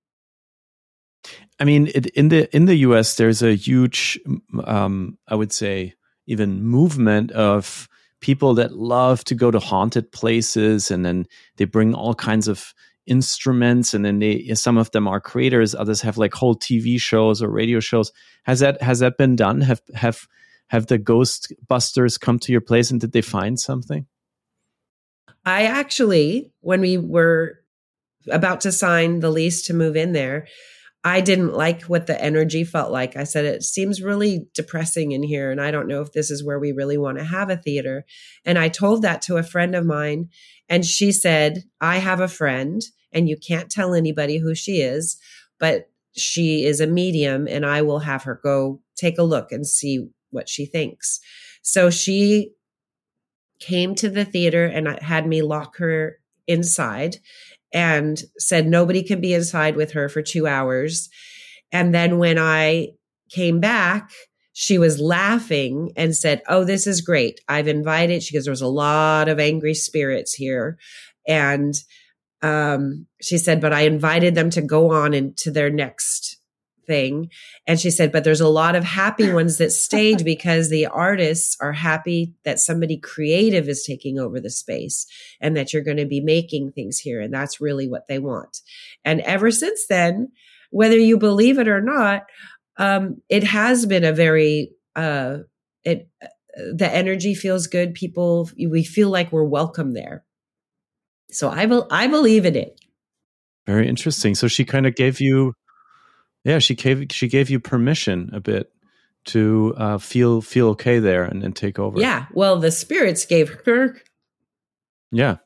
I mean, in the US, there's a huge, I would say, even movement of people that love to go to haunted places, and then they bring all kinds of instruments, and then some of them are creators, others have like whole TV shows or radio shows. Has that been done? Have the Ghostbusters come to your place, and did they find something? I actually, when we were about to sign the lease to move in there, I didn't like what the energy felt like. I said, it seems really depressing in here, and I don't know if this is where we really want to have a theater. And I told that to a friend of mine, and she said, I have a friend, and you can't tell anybody who she is, but she is a medium, and I will have her go take a look and see what she thinks. So she came to the theater and had me lock her inside and said nobody can be inside with her for 2 hours. And then when I came back, she was laughing and said, oh, this is great. I've invited, she goes, there's a lot of angry spirits here. And She said, but I invited them to go on into their next thing. And she said, but there's a lot of happy ones that stayed because the artists are happy that somebody creative is taking over the space and that you're going to be making things here. And that's really what they want. And ever since then, whether you believe it or not, it has been a very, the energy feels good. We feel like we're welcome there. So I believe in it. Very interesting. So she kind of gave you, she gave you permission a bit to feel okay there and take over. Yeah. Well, the spirits gave her. Yeah.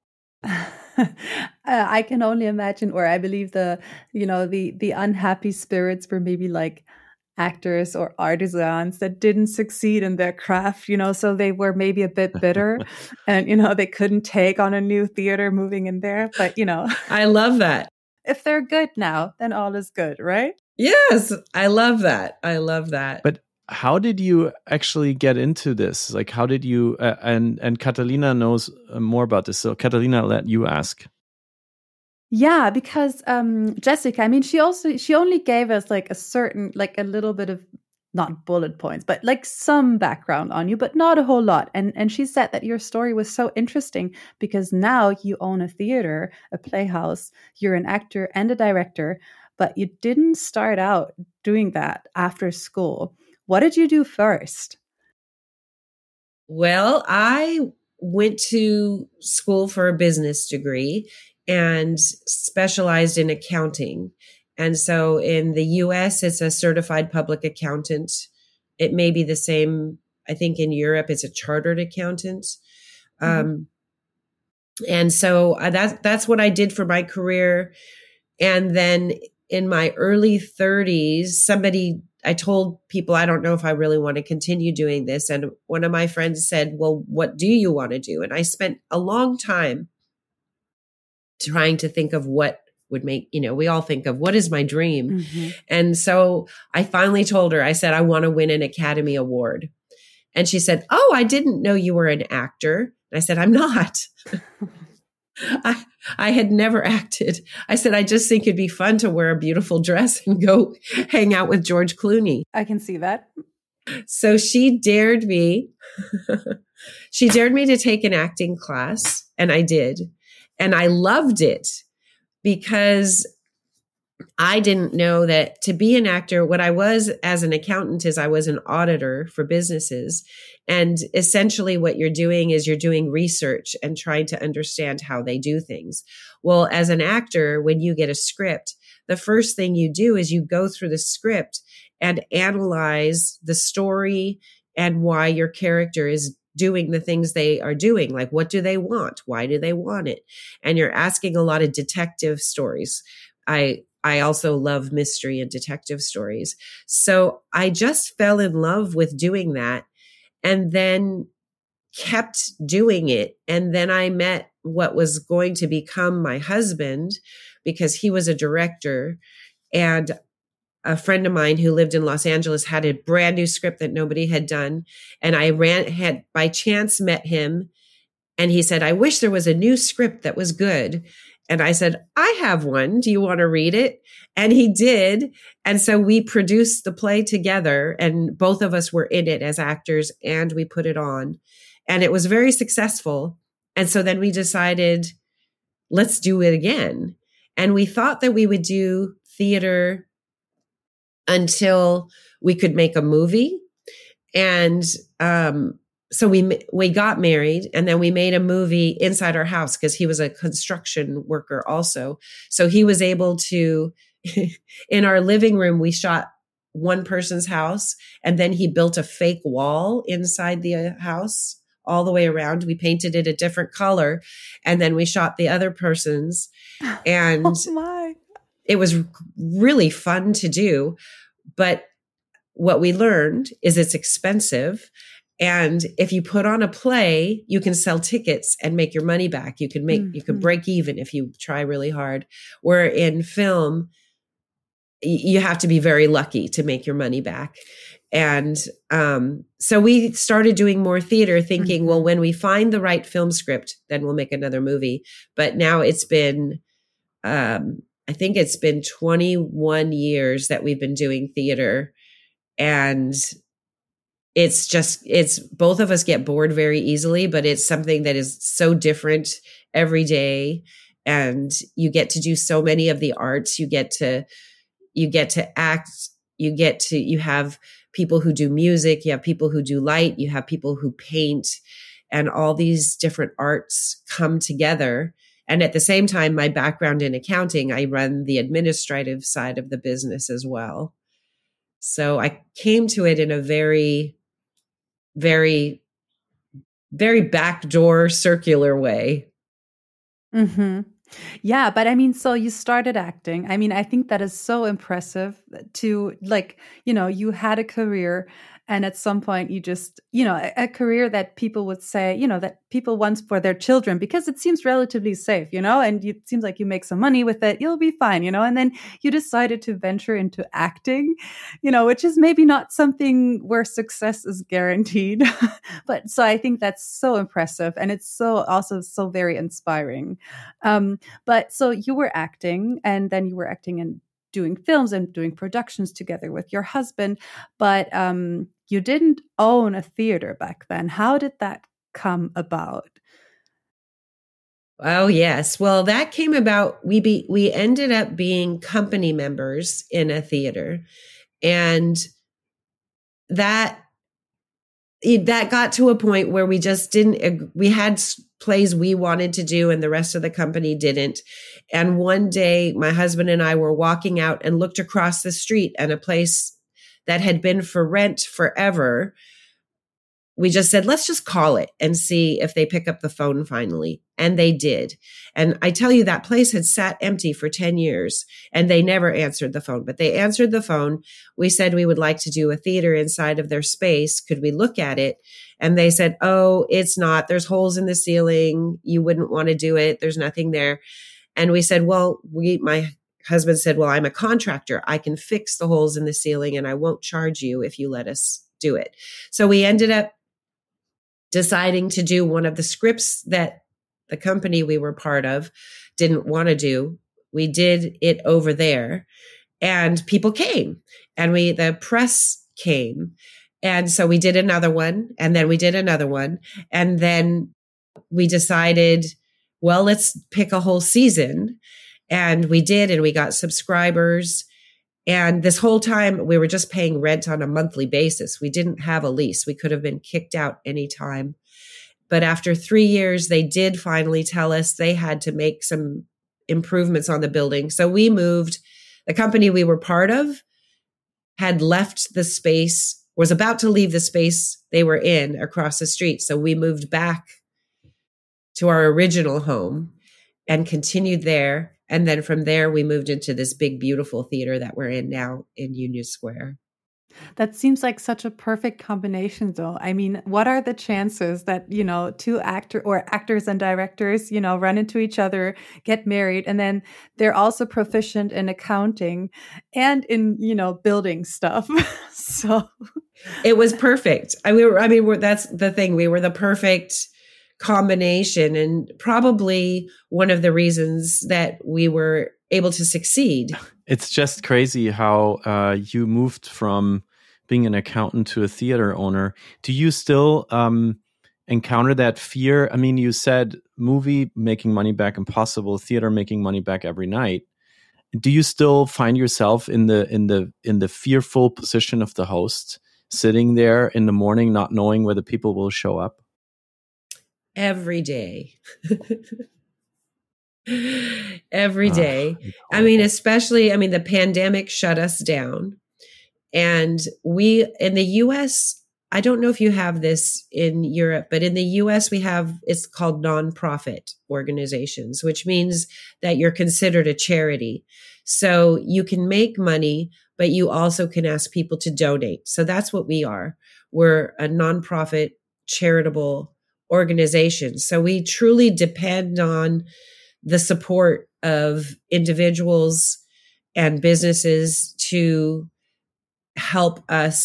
I can only imagine, or I believe the unhappy spirits were maybe like actors or artisans that didn't succeed in their craft, so they were maybe a bit bitter and, they couldn't take on a new theater moving in there. But, I love that. If they're good now, then all is good, right? Yes. I love that. I love that. But how did you actually get into this? Like, how did you, and Catalina knows more about this. So Catalina, I'll let you ask. Yeah, because Jessica, I mean, she only gave us like a little bit of, not bullet points, but like some background on you, but not a whole lot. And she said that your story was so interesting because now you own a theater, a playhouse, you're an actor and a director, but you didn't start out doing that after school. What did you do first? Well, I went to school for a business degree and specialized in accounting. And so in the US, it's a certified public accountant. It may be the same. I think in Europe, it's a chartered accountant. Mm-hmm. And so that's what I did for my career. And then in my early 30s, I told people, I don't know if I really want to continue doing this. And one of my friends said, well, what do you want to do? And I spent a long time trying to think of what would make, we all think of what is my dream. Mm-hmm. And so I finally told her, I said, I want to win an Academy Award. And she said, oh, I didn't know you were an actor. And I said, I'm not. I had never acted. I said, I just think it'd be fun to wear a beautiful dress and go hang out with George Clooney. I can see that. So she dared me. She dared me to take an acting class, and I did. And I loved it because I didn't know that to be an actor, what I was as an accountant is I was an auditor for businesses. And essentially what you're doing is you're doing research and trying to understand how they do things. Well, as an actor, when you get a script, the first thing you do is you go through the script and analyze the story and why your character is doing the things they are doing. Like, what do they want? Why do they want it? And you're asking a lot of detective stories. I also love mystery and detective stories. So I just fell in love with doing that and then kept doing it. And then I met what was going to become my husband because he was a director, and a friend of mine who lived in Los Angeles had a brand new script that nobody had done. And I had by chance met him, and he said, I wish there was a new script that was good. And I said, I have one. Do you want to read it? And he did. And so we produced the play together, and both of us were in it as actors, and we put it on. And it was very successful. And so then we decided, let's do it again. And we thought that we would do theater until we could make a movie. And so we got married, and then we made a movie inside our house because he was a construction worker also. So he was able to, in our living room, we shot one person's house, and then he built a fake wall inside the house all the way around. We painted it a different color, and then we shot the other person's. And it was really fun to do. But what we learned is it's expensive. And if you put on a play, you can sell tickets and make your money back. You can you can break even if you try really hard. Where in film, you have to be very lucky to make your money back. And so we started doing more theater, thinking, well, when we find the right film script, then we'll make another movie. But now it's been, I think it's been 21 years that we've been doing theater. And it's both of us get bored very easily, but it's something that is so different every day. And you get to do so many of the arts. You get to act. You have people who do music, you have people who do light, you have people who paint, and all these different arts come together. And at the same time, my background in accounting, I run the administrative side of the business as well. So I came to it in a very, very, very backdoor circular way. Mm-hmm. Yeah, but I mean, so you started acting. I mean, I think that is so impressive to you had a career, and at some point you just, a career that people would say, that people want for their children, because it seems relatively safe, and it seems like you make some money with it, you'll be fine, and then you decided to venture into acting, which is maybe not something where success is guaranteed. But so I think that's so impressive, and it's also so very inspiring. But so you were acting, and then you were acting in doing films and doing productions together with your husband, but you didn't own a theater back then. How did that come about? Oh, yes. Well, that came about. We ended up being company members in a theater, and that got to a point where we just didn't, we had plays we wanted to do and the rest of the company didn't. And one day my husband and I were walking out and looked across the street, and a place that had been for rent forever, we just said, let's just call it and see if they pick up the phone finally. And they did. And I tell you, that place had sat empty for 10 years and they never answered the phone, but they answered the phone. We said we would like to do a theater inside of their space. Could we look at it? And they said, oh, it's not. There's holes in the ceiling. You wouldn't want to do it. There's nothing there. And we said, well, my husband said, well, I'm a contractor. I can fix the holes in the ceiling and I won't charge you if you let us do it. So we ended up deciding to do one of the scripts that the company we were part of didn't want to do. We did it over there, and people came, and the press came. And so we did another one, and then we did another one. And then we decided, well, let's pick a whole season. And we did, and we got subscribers. And this whole time we were just paying rent on a monthly basis. We didn't have a lease. We could have been kicked out anytime. But after 3 years, they did finally tell us they had to make some improvements on the building. So we moved. The company we were part of had left the space, was about to leave the space they were in across the street. So we moved back to our original home and continued there. And then from there, we moved into this big, beautiful theater that we're in now in Union Square. That seems like such a perfect combination, though. I mean, what are the chances that, two actors and directors, run into each other, get married, and then they're also proficient in accounting and in, building stuff. So it was perfect. That's the thing. We were the perfect combination, and probably one of the reasons that we were able to succeed. It's just crazy how you moved from being an accountant to a theater owner. Do you still encounter that fear? I mean, you said movie making money back impossible, theater making money back every night. Do you still find yourself in the fearful position of the host, sitting there in the morning, not knowing whether people will show up? Every day. Every day. The pandemic shut us down. And in the US, I don't know if you have this in Europe, but in the US, it's called nonprofit organizations, which means that you're considered a charity. So you can make money, but you also can ask people to donate. So that's what we are. We're a nonprofit charitable organization. So we truly depend on the support of individuals and businesses to help us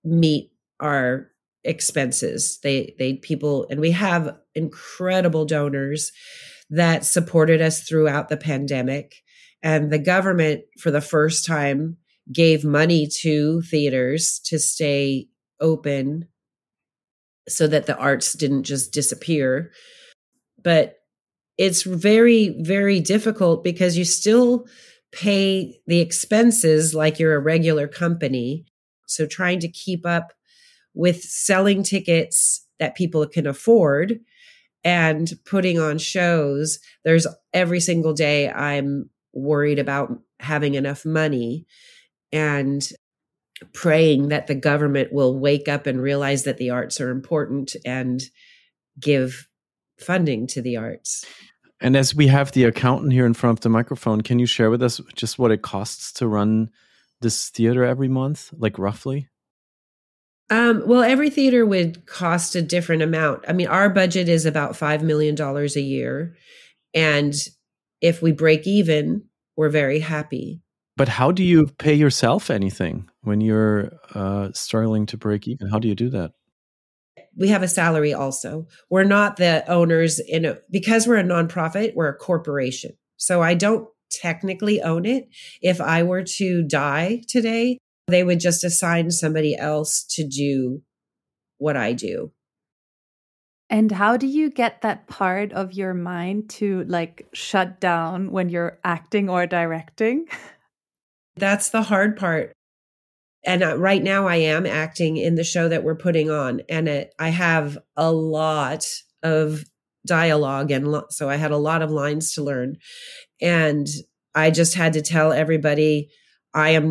meet our expenses. People, and we have incredible donors that supported us throughout the pandemic. And the government, for the first time, gave money to theaters to stay open so that the arts didn't just disappear. But it's very, very difficult because you still pay the expenses like you're a regular company. So trying to keep up with selling tickets that people can afford and putting on shows, there's every single day I'm worried about having enough money and praying that the government will wake up and realize that the arts are important and give funding to the arts. And as we have the accountant here in front of the microphone, can you share with us just what it costs to run this theater every month, like roughly? Well, every theater would cost a different amount. I mean, our budget is about $5 million a year. And if we break even, we're very happy. But how do you pay yourself anything when you're struggling to break even? How do you do that? We have a salary also. We're not the owners because we're a nonprofit, we're a corporation. So I don't technically own it. If I were to die today, they would just assign somebody else to do what I do. And how do you get that part of your mind to like shut down when you're acting or directing? That's the hard part. And right now I am acting in the show that we're putting on. And I have a lot of dialogue. And so I had a lot of lines to learn. And I just had to tell everybody, I'm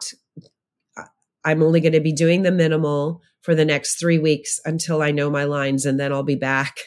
only going to be doing the minimal for the next 3 weeks until I know my lines, and then I'll be back.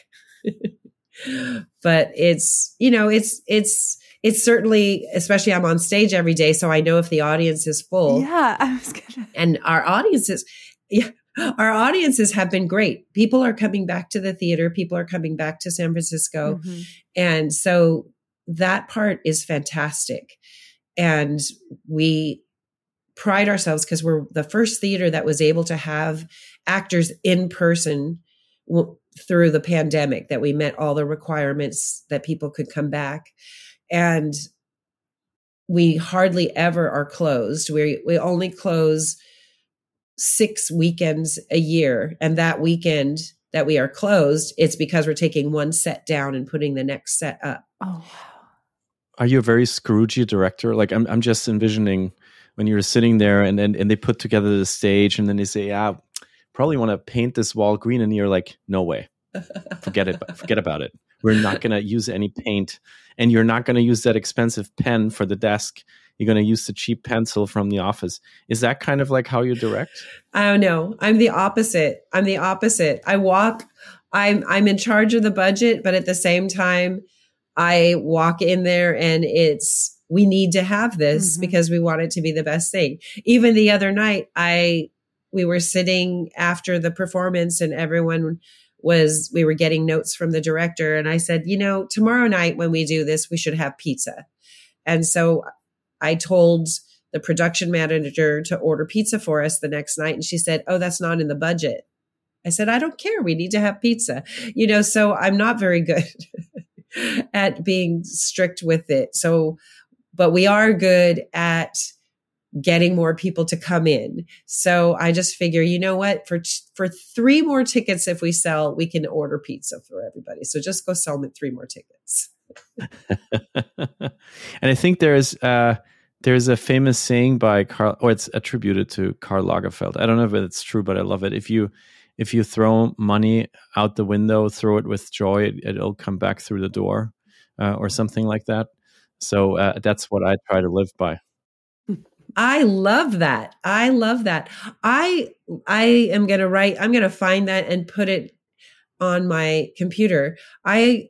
But it's certainly, especially I'm on stage every day, so I know if the audience is full. Yeah, I was gonna. And our audiences have been great. People are coming back to the theater. People are coming back to San Francisco. Mm-hmm. And so that part is fantastic. And we pride ourselves because we're the first theater that was able to have actors in person through the pandemic, that we met all the requirements that people could come back. And we hardly ever are closed. We only close 6 weekends a year. And that weekend that we are closed, it's because we're taking one set down and putting the next set up. Oh, wow. Are you a very Scroogey director? Like I'm just envisioning when you're sitting there and they put together the stage and then they say, yeah, probably want to paint this wall green. And you're like, no way. Forget about it. We're not going to use any paint, and you're not going to use that expensive pen for the desk. You're going to use the cheap pencil from the office. Is that kind of like how you direct? I don't know. I'm the opposite. I'm in charge of the budget, but at the same time, I walk in there and we need to have this because we want it to be the best thing. Even the other night, we were sitting after the performance and we were getting notes from the director. And I said, tomorrow night when we do this, we should have pizza. And so I told the production manager to order pizza for us the next night. And she said, oh, that's not in the budget. I said, I don't care. We need to have pizza. So I'm not very good at being strict with it. But we are good at getting more people to come in. So I just figure, you know what, for 3 more tickets, if we sell, we can order pizza for everybody. So just go sell them 3 more tickets. And I think there's a famous saying by Karl, or it's attributed to Karl Lagerfeld. I don't know if it's true, but I love it. If you throw money out the window, throw it with joy, it'll come back through the door, or something like that. So that's what I try to live by. I love that. I am going to find that and put it on my computer. I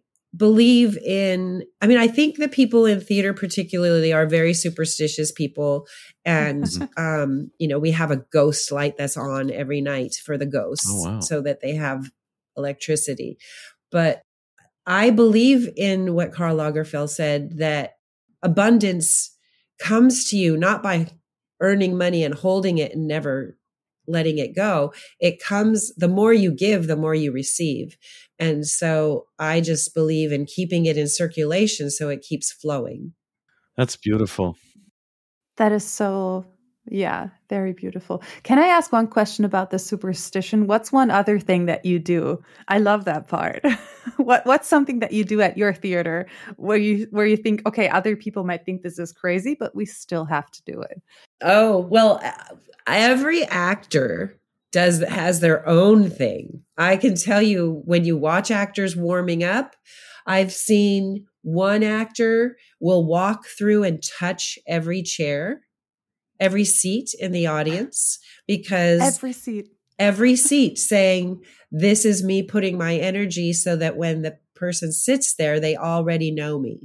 think that people in theater particularly are very superstitious people. And, we have a ghost light that's on every night for the ghosts so that they have electricity. But I believe in what Karl Lagerfeld said, that abundance comes to you not by earning money and holding it and never letting it go. It comes, the more you give, the more you receive. And so I just believe in keeping it in circulation so it keeps flowing. That's beautiful. That is so, yeah, very beautiful. Can I ask one question about the superstition? What's one other thing that you do? I love that part. What's something that you do at your theater where you think, okay, other people might think this is crazy, but we still have to do it? Oh, well, every actor has their own thing. I can tell you, when you watch actors warming up, I've seen one actor will walk through and touch every chair, every seat in the audience, because every seat saying, this is me putting my energy so that when the person sits there, they already know me.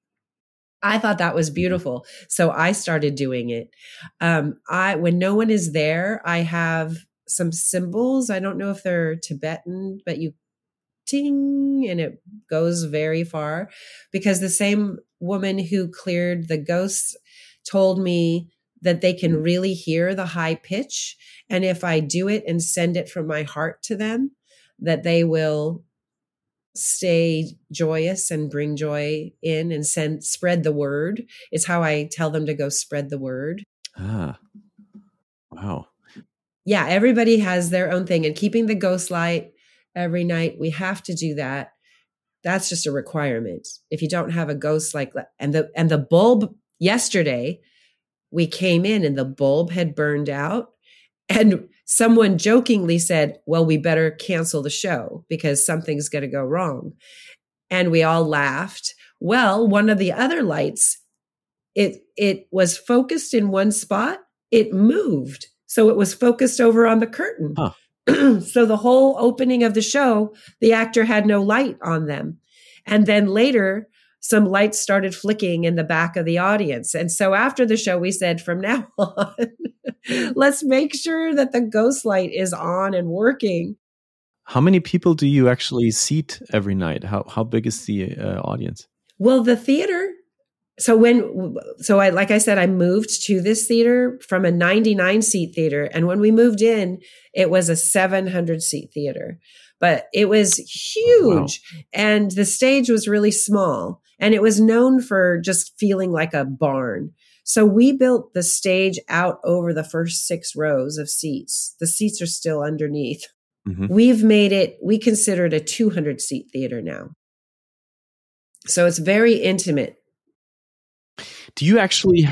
I thought that was beautiful. So I started doing it. When no one is there, I have some symbols. I don't know if they're Tibetan, but you ting, and it goes very far, because the same woman who cleared the ghosts told me that they can really hear the high pitch. And if I do it and send it from my heart to them, that they will stay joyous and bring joy in and spread the word. It's how I tell them to go spread the word. Ah, wow. Yeah, everybody has their own thing, and keeping the ghost light every night, we have to do that. That's just a requirement. If you don't have a ghost light, and the bulb, yesterday we came in and the bulb had burned out, and someone jokingly said, well, we better cancel the show because something's going to go wrong. And we all laughed. Well, one of the other lights, it was focused in one spot. It moved. So it was focused over on the curtain. Huh. So the whole opening of the show, the actor had no light on them. And then later, some lights started flicking in the back of the audience. And so after the show, we said, from now on, let's make sure that the ghost light is on and working. How many people do you actually seat every night? How big is the audience? Well, the theater. Like I said, I moved to this theater from a 99 seat theater. And when we moved in, it was a 700 seat theater, but it was huge. Oh, wow. And the stage was really small, and it was known for just feeling like a barn. So we built the stage out over the first 6 rows of seats. The seats are still underneath. Mm-hmm. We consider it a 200 seat theater now. So it's very intimate. Do you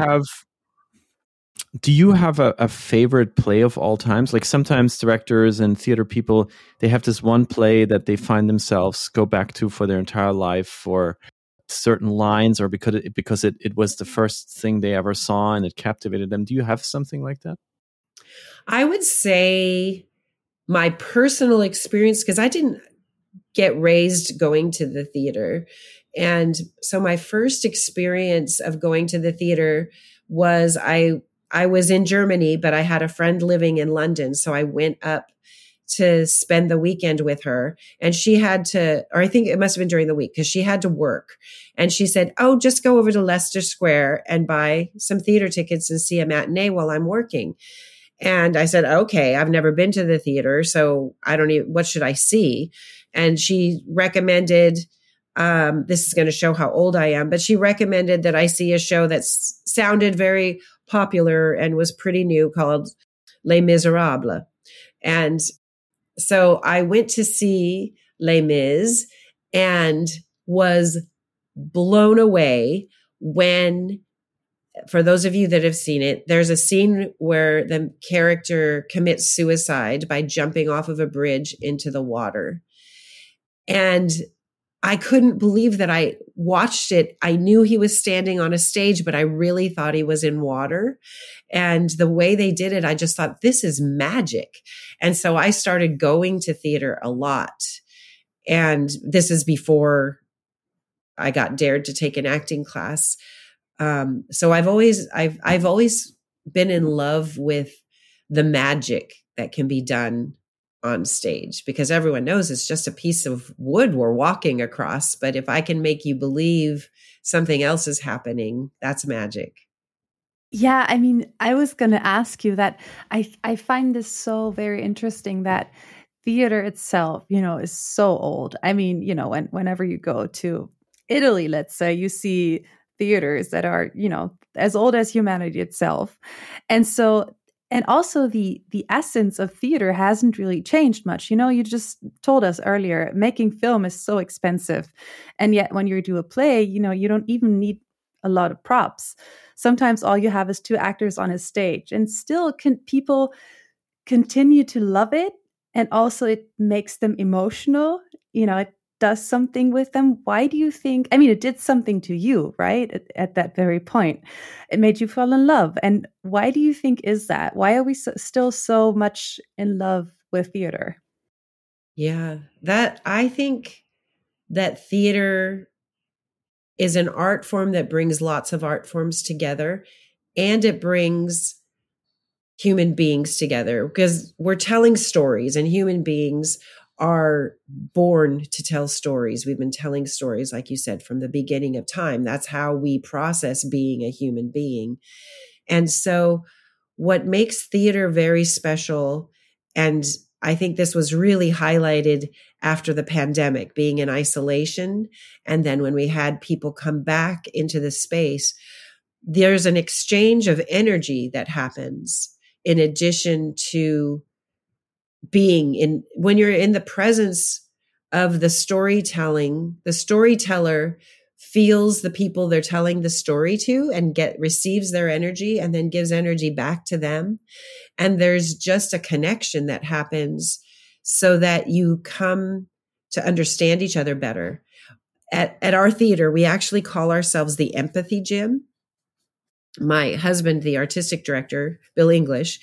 have a favorite play of all times? Like sometimes directors and theater people, they have this one play that they find themselves go back to for their entire life for certain lines, or because it was the first thing they ever saw and it captivated them. Do you have something like that? I would say my personal experience, because I didn't get raised going to the theater. And so my first experience of going to the theater was I was in Germany, but I had a friend living in London. So I went up to spend the weekend with her, and she had to, or I think it must have been during the week, because she had to work. And she said, oh, just go over to Leicester Square and buy some theater tickets and see a matinee while I'm working. And I said, okay, I've never been to the theater, so what should I see? And she recommended, this is going to show how old I am, but she recommended that I see a show that sounded very popular and was pretty new, called Les Miserables. And so I went to see Les Mis and was blown away when, for those of you that have seen it, there's a scene where the character commits suicide by jumping off of a bridge into the water. And I couldn't believe that I watched it. I knew he was standing on a stage, but I really thought he was in water. And the way they did it, I just thought, this is magic. And so I started going to theater a lot. And this is before I got dared to take an acting class. So I've always been in love with the magic that can be done on stage, because everyone knows it's just a piece of wood we're walking across. But if I can make you believe something else is happening, that's magic. Yeah, I mean, I was going to ask you that. I find this so very interesting that theater itself, is so old. I mean, whenever you go to Italy, let's say, you see theaters that are, as old as humanity itself. And so, and also the essence of theater hasn't really changed much. You just told us earlier, making film is so expensive. And yet when you do a play, you don't even need a lot of props. Sometimes all you have is two actors on a stage, and still people continue to love it. And also it makes them emotional. It does something with them. Why do you think, I mean, it did something to you, right? At that very point, it made you fall in love. And why do you think is that? Why are we still so much in love with theater? Yeah, I think that theater is an art form that brings lots of art forms together, and it brings human beings together because we're telling stories, and human beings are born to tell stories. We've been telling stories, like you said, from the beginning of time. That's how we process being a human being. And so what makes theater very special, and I think this was really highlighted after the pandemic, being in isolation, and then when we had people come back into the space, there's an exchange of energy that happens in addition to being when you're in the presence of the storytelling. The storyteller feels the people they're telling the story to and receives their energy and then gives energy back to them. And there's just a connection that happens so that you come to understand each other better. At our theater, we actually call ourselves the Empathy Gym. My husband, the artistic director, Bill English,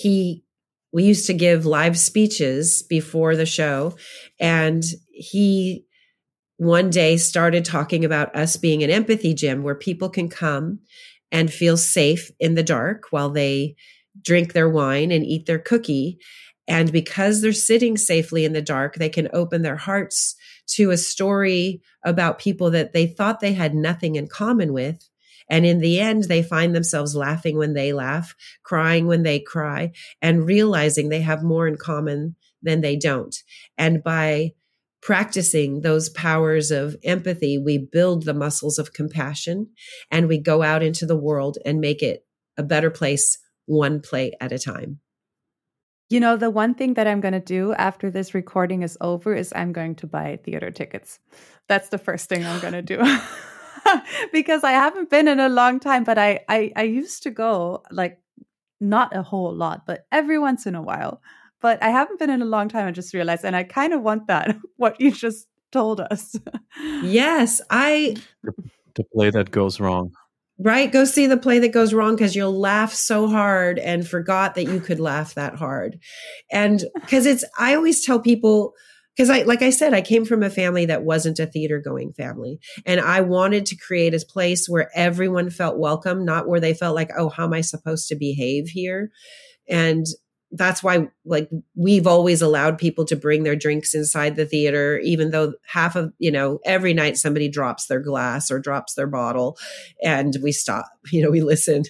we used to give live speeches before the show, and he one day started talking about us being an empathy gym where people can come and feel safe in the dark while they drink their wine and eat their cookie. And because they're sitting safely in the dark, they can open their hearts to a story about people that they thought they had nothing in common with. And in the end, they find themselves laughing when they laugh, crying when they cry, and realizing they have more in common than they don't. And by practicing those powers of empathy, we build the muscles of compassion, and we go out into the world and make it a better place, one play at a time. The one thing that I'm going to do after this recording is over is I'm going to buy theater tickets. That's the first thing I'm going to do. Because I haven't been in a long time, but I used to go, like, not a whole lot, but every once in a while. But I haven't been in a long time, I just realized, and I kind of want that, what you just told us. Yes, the play that goes wrong. Right? Go see the play that goes wrong, because you'll laugh so hard and forgot that you could laugh that hard. And because I always tell people, because like I said, I came from a family that wasn't a theater going family. And I wanted to create a place where everyone felt welcome, not where they felt like, oh, how am I supposed to behave here? And that's why, like, we've always allowed people to bring their drinks inside the theater, even though half of, every night somebody drops their glass or drops their bottle, and we stop, we listen.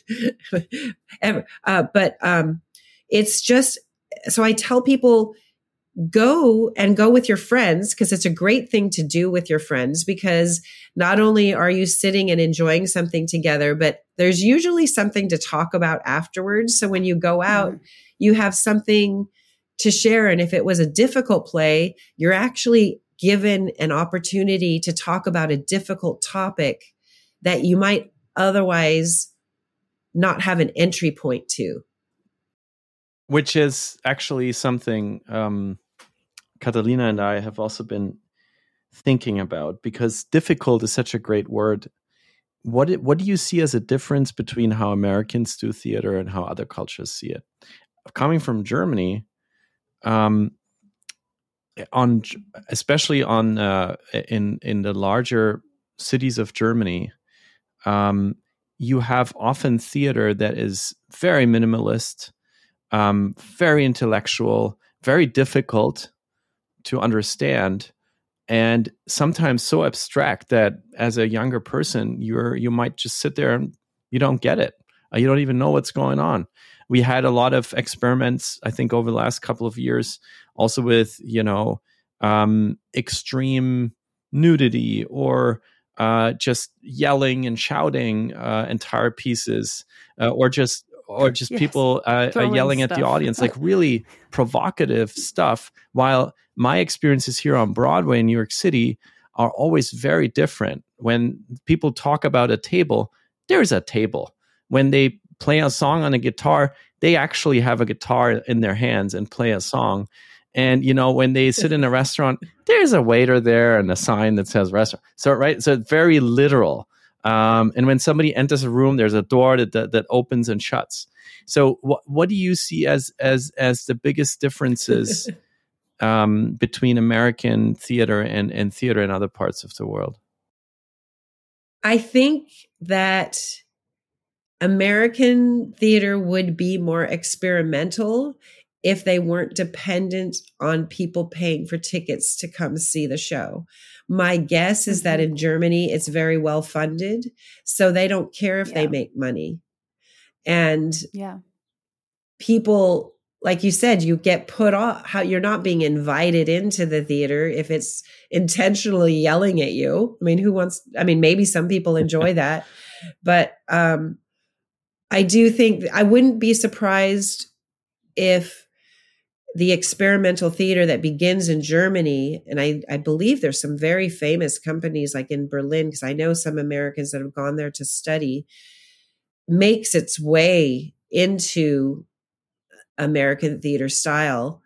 But it's just, so I tell people, go with your friends, because it's a great thing to do with your friends, because not only are you sitting and enjoying something together, but there's usually something to talk about afterwards. So when you go out, you have something to share. And if it was a difficult play, you're actually given an opportunity to talk about a difficult topic that you might otherwise not have an entry point to. Which is actually something Catalina and I have also been thinking about, because difficult is such a great word. What do you see as a difference between how Americans do theater and how other cultures see it? Coming from Germany, especially in the larger cities of Germany, you have often theater that is very minimalist, very intellectual, very difficult to understand, and sometimes so abstract that as a younger person, you might just sit there and you don't get it. You don't even know what's going on. We had a lot of experiments, I think, over the last couple of years, also with, extreme nudity or just yelling and shouting entire pieces, or just people yelling at the audience, like really provocative stuff. While my experiences here on Broadway in New York City are always very different. When people talk about a table, there's a table. When they play a song on a guitar, they actually have a guitar in their hands and play a song. And, when they sit in a restaurant, there's a waiter there and a sign that says restaurant. So it's very literal. And when somebody enters a room, there's a door that opens and shuts. So what do you see as the biggest differences between American theater and theater in other parts of the world? I think that American theater would be more experimental if they weren't dependent on people paying for tickets to come see the show. My guess is that in Germany, it's very well funded, so they don't care if they make money. And people, like you said, you get put off, how you're not being invited into the theater if it's intentionally yelling at you. Maybe some people enjoy that, but I do think I wouldn't be surprised if the experimental theater that begins in Germany, and I believe there's some very famous companies like in Berlin, because I know some Americans that have gone there to study, makes its way into American theater style,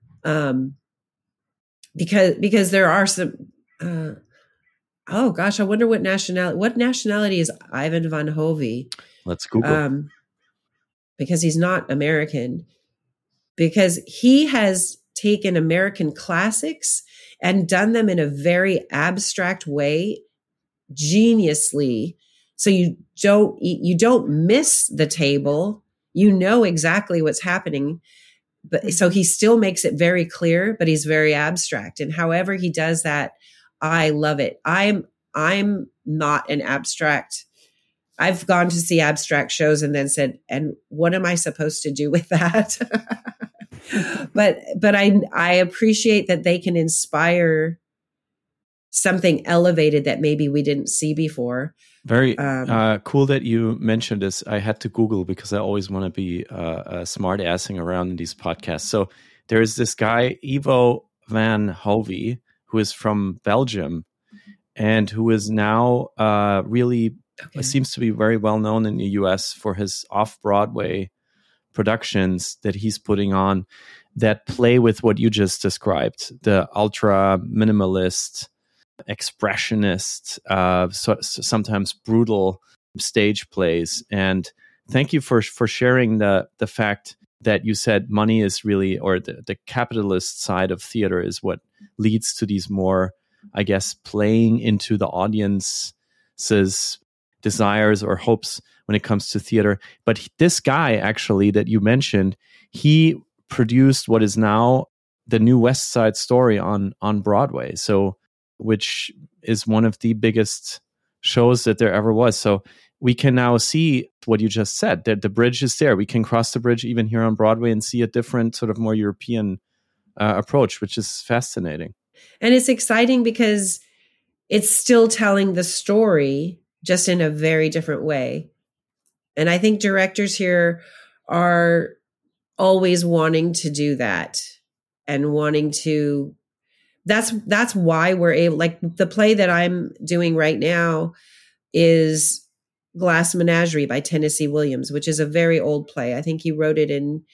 because there are some. Oh gosh, I wonder what nationality is Ivan Van Hove? Let's Google. Because he's not American. Because he has taken American classics and done them in a very abstract way, geniusly. So you don't miss the table. You know exactly what's happening. But so he still makes it very clear, but he's very abstract. And however he does that, I love it. I'm not an abstract. I've gone to see abstract shows and then said, and what am I supposed to do with that? but I appreciate that they can inspire something elevated that maybe we didn't see before. Very cool that you mentioned this. I had to Google because I always want to be smart assing around in these podcasts. So there's this guy, Ivo Van Hove, who is from Belgium and who is now really seems to be very well known in the US for his off-Broadway productions that he's putting on that play with what you just described, the ultra minimalist, expressionist, sometimes brutal stage plays. And thank you for sharing the fact that you said money is really, or the capitalist side of theater is what leads to these more, I guess, playing into the audience's desires or hopes when it comes to theater. But this guy actually that you mentioned, he produced what is now the new West Side Story on Broadway. So, which is one of the biggest shows that there ever was. So we can now see what you just said, that the bridge is there. We can cross the bridge even here on Broadway and see a different sort of more European approach, which is fascinating. And it's exciting because it's still telling the story just in a very different way. And I think directors here are always wanting to do that and wanting to, that's why we're able, like the play that I'm doing right now is Glass Menagerie by Tennessee Williams, which is a very old play. I think he wrote it in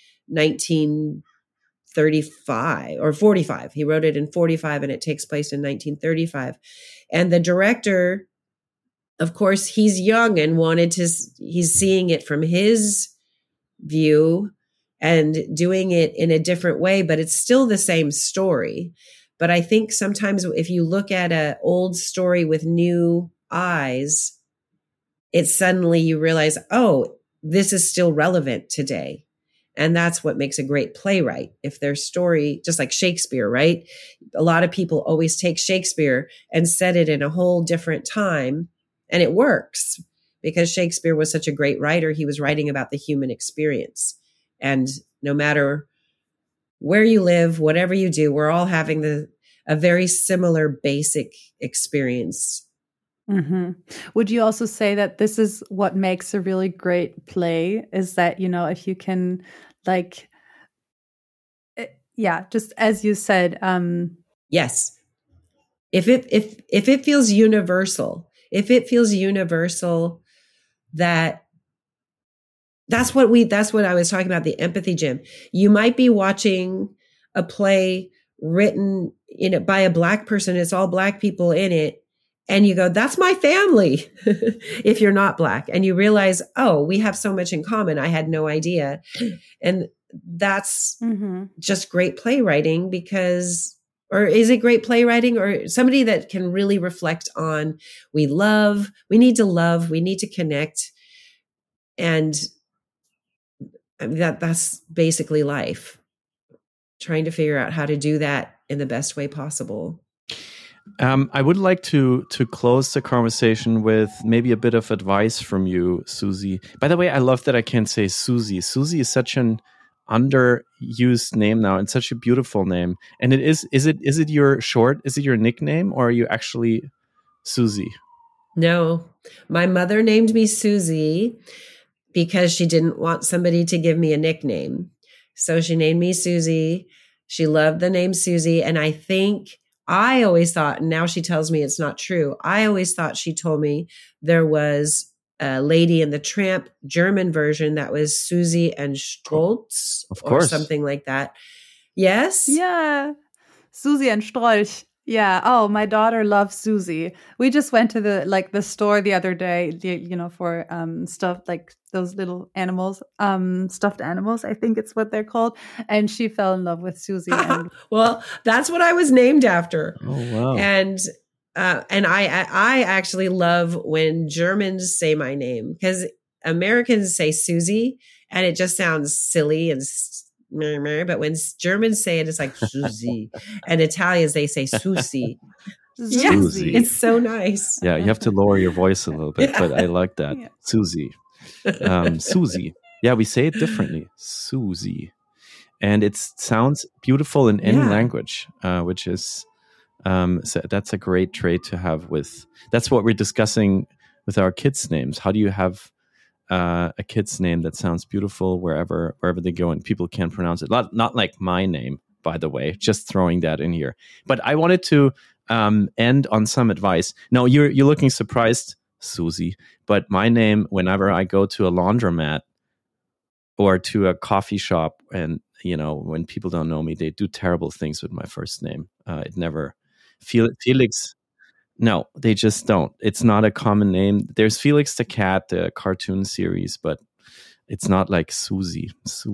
1935 or 45. He wrote it in 45 and it takes place in 1935. And the director, of course, he's young and he's seeing it from his view and doing it in a different way, but it's still the same story. But I think sometimes if you look at an old story with new eyes, it's suddenly you realize, oh, this is still relevant today. And that's what makes a great playwright. If their story, just like Shakespeare, right? A lot of people always take Shakespeare and set it in a whole different time, and it works. because Shakespeare was such a great writer. He was writing about the human experience. And no matter where you live, whatever you do, we're all having a very similar basic experience. Mm-hmm. Would you also say that this is what makes a really great play, is that, if you can just as you said, yes. If it feels universal, that's what I was talking about, the empathy, Jim. You might be watching a play written, by a Black person. It's all Black people in it. And you go, that's my family. If you're not Black, and you realize, oh, we have so much in common. I had no idea. And that's just great playwriting or is it great playwriting, or somebody that can really reflect on, we need to connect. And that's basically life, trying to figure out how to do that in the best way possible. I would like to close the conversation with maybe a bit of advice from you, Susie. By the way, I love that I can say Susie. Susie is such an underused name now, and such a beautiful name. And is it your nickname, or are you actually Susie? No, my mother named me Susie because she didn't want somebody to give me a nickname. So she named me Susie. She loved the name Susie. And I always thought, and now she tells me it's not true, I always thought she told me there was a Lady and the Tramp German version that was Susie and Strolz, of course, or something like that. Yes? Yeah. Susie and Strolch. Yeah. Oh, my daughter loves Susie. We just went to the store the other day, for stuff like those little animals, stuffed animals, I think it's what they're called. And she fell in love with Susie. Well, that's what I was named after. Oh, wow. And I actually love when Germans say my name, because Americans say Susie and it just sounds silly and but when Germans say it, it's like Susie. And Italians, they say Susie. Susie. It's so nice. Yeah, you have to lower your voice a little bit, but I like that. Yeah. Susie. Susie. Yeah, we say it differently. Susie. And it sounds beautiful in any language, which is, so that's a great trait to have that's what we're discussing with our kids' names. How do you have a kid's name that sounds beautiful wherever they go and people can't pronounce it? Not like my name, by the way, just throwing that in here. But I wanted to end on some advice. No, you're looking surprised, Susie, but my name, whenever I go to a laundromat or to a coffee shop, and when people don't know me, they do terrible things with my first name. It never Felix. No, they just don't. It's not a common name. There's Felix the Cat, the cartoon series, but it's not like Susie.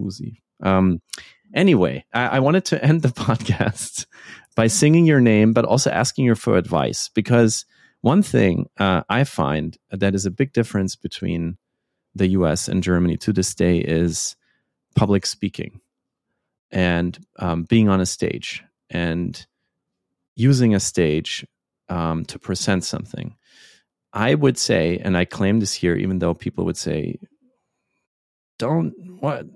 Anyway, I wanted to end the podcast by singing your name, but also asking you for advice, because one thing I find that is a big difference between the US and Germany to this day is public speaking and being on a stage and using a stage to present something. I would say, and I claim this here, even though people would say, don't, what?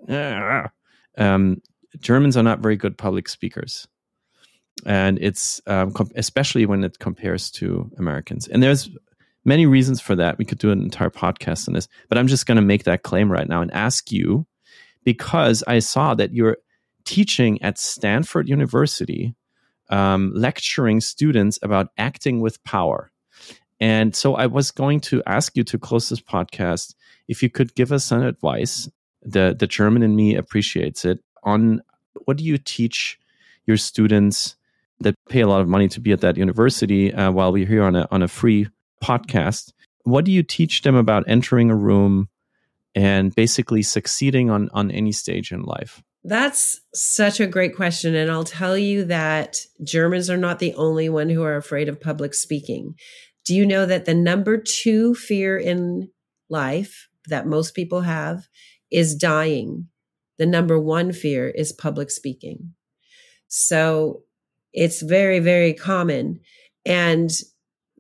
Germans are not very good public speakers. And it's, especially when it compares to Americans. And there's many reasons for that. We could do an entire podcast on this, but I'm just going to make that claim right now and ask you, because I saw that you're teaching at Stanford University, lecturing students about acting with power. And so I was going to ask you to close this podcast, if you could give us some advice. The German in me appreciates it, on what do you teach your students that pay a lot of money to be at that university while we're here on a free podcast. What do you teach them about entering a room and basically succeeding on any stage in life? That's such a great question. And I'll tell you that Germans are not the only one who are afraid of public speaking. Do you know that the number 2 fear in life that most people have is dying? The number 1 fear is public speaking. So it's very, very common. And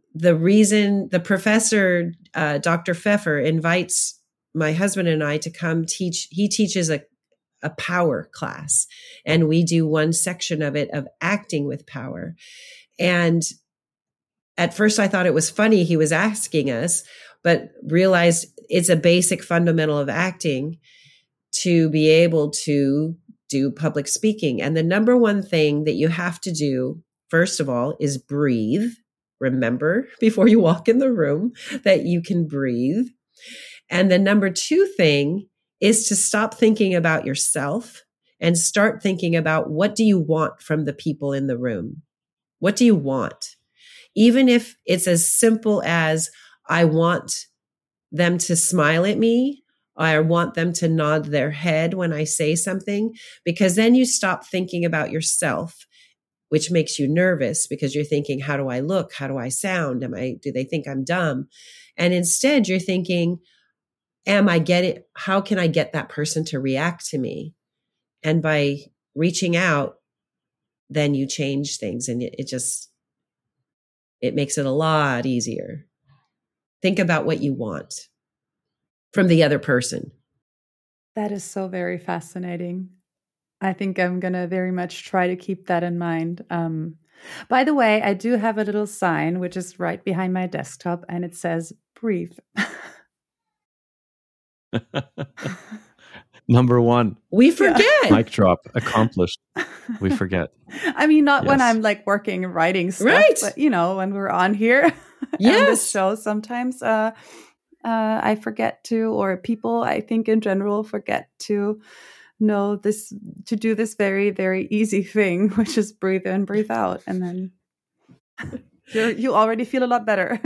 the reason the professor, Dr. Pfeffer, invites my husband and I to come teach, he teaches a power class, and we do one section of it of acting with power. And at first I thought it was funny he was asking us, but realized it's a basic fundamental of acting to be able to do public speaking. And the number one thing that you have to do, first of all, is breathe. Remember before you walk in the room that you can breathe. And the number two thing is to stop thinking about yourself and start thinking about, what do you want from the people in the room? What do you want? Even if it's as simple as, I want them to smile at me. I want them to nod their head when I say something, because then you stop thinking about yourself, which makes you nervous because you're thinking, how do I look? How do I sound? Do they think I'm dumb? And instead you're thinking, how can I get that person to react to me? And by reaching out, then you change things, and it makes it a lot easier. Think about what you want from the other person. That is so very fascinating. I think I'm going to very much try to keep that in mind. By the way, I do have a little sign, which is right behind my desktop, and it says, breathe. Number one. We forget. Yeah. Mic drop. Accomplished. We forget. I mean, not when I'm like working and writing stuff, right. But when we're on here yes. on this show, sometimes I forget to, or people, I think in general, forget to know this, to do this very, very easy thing, which is breathe in, breathe out. And then you already feel a lot better.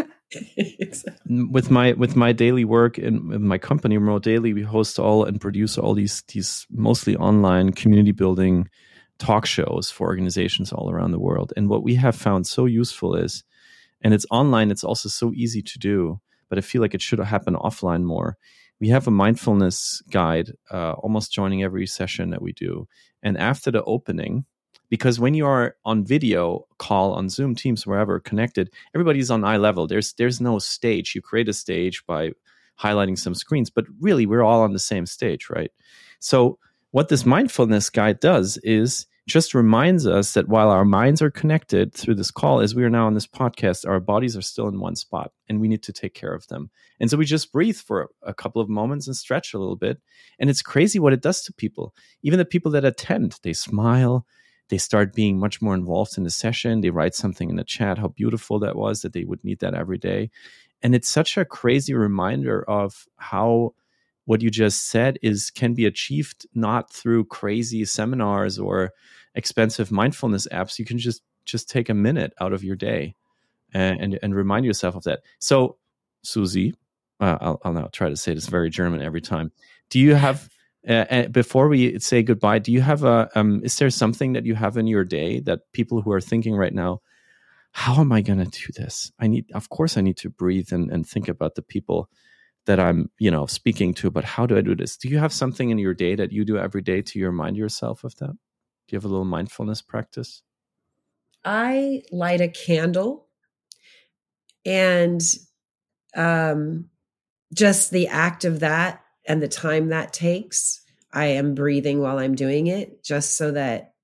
With my daily work in my company, Remote Daily, we host all and produce all these mostly online community building talk shows for organizations all around the world. And what we have found so useful is, and it's online, it's also so easy to do, but I feel like it should happen offline more. We have a mindfulness guide almost joining every session that we do. And after the opening, because when you are on video call on Zoom, Teams, wherever connected, everybody's on eye level. There's no stage. You create a stage by highlighting some screens, but really we're all on the same stage, right? So what this mindfulness guide does is just reminds us that while our minds are connected through this call, as we are now on this podcast, our bodies are still in one spot and we need to take care of them. And so we just breathe for a couple of moments and stretch a little bit. And it's crazy what it does to people. Even the people that attend, they smile. They start being much more involved in the session. They write something in the chat, how beautiful that was, that they would need that every day. And it's such a crazy reminder of how what you just said can be achieved not through crazy seminars or expensive mindfulness apps. You can just take a minute out of your day and remind yourself of that. So, Susie, I'll now try to say this very German every time. Do you have... before we say goodbye, do you have is there something that you have in your day that people who are thinking right now, how am I going to do this? Of course I need to breathe and think about the people that I'm, speaking to, but how do I do this? Do you have something in your day that you do every day to remind yourself of that? Do you have a little mindfulness practice? I light a candle, and just the act of that and the time that takes, I am breathing while I'm doing it, just so that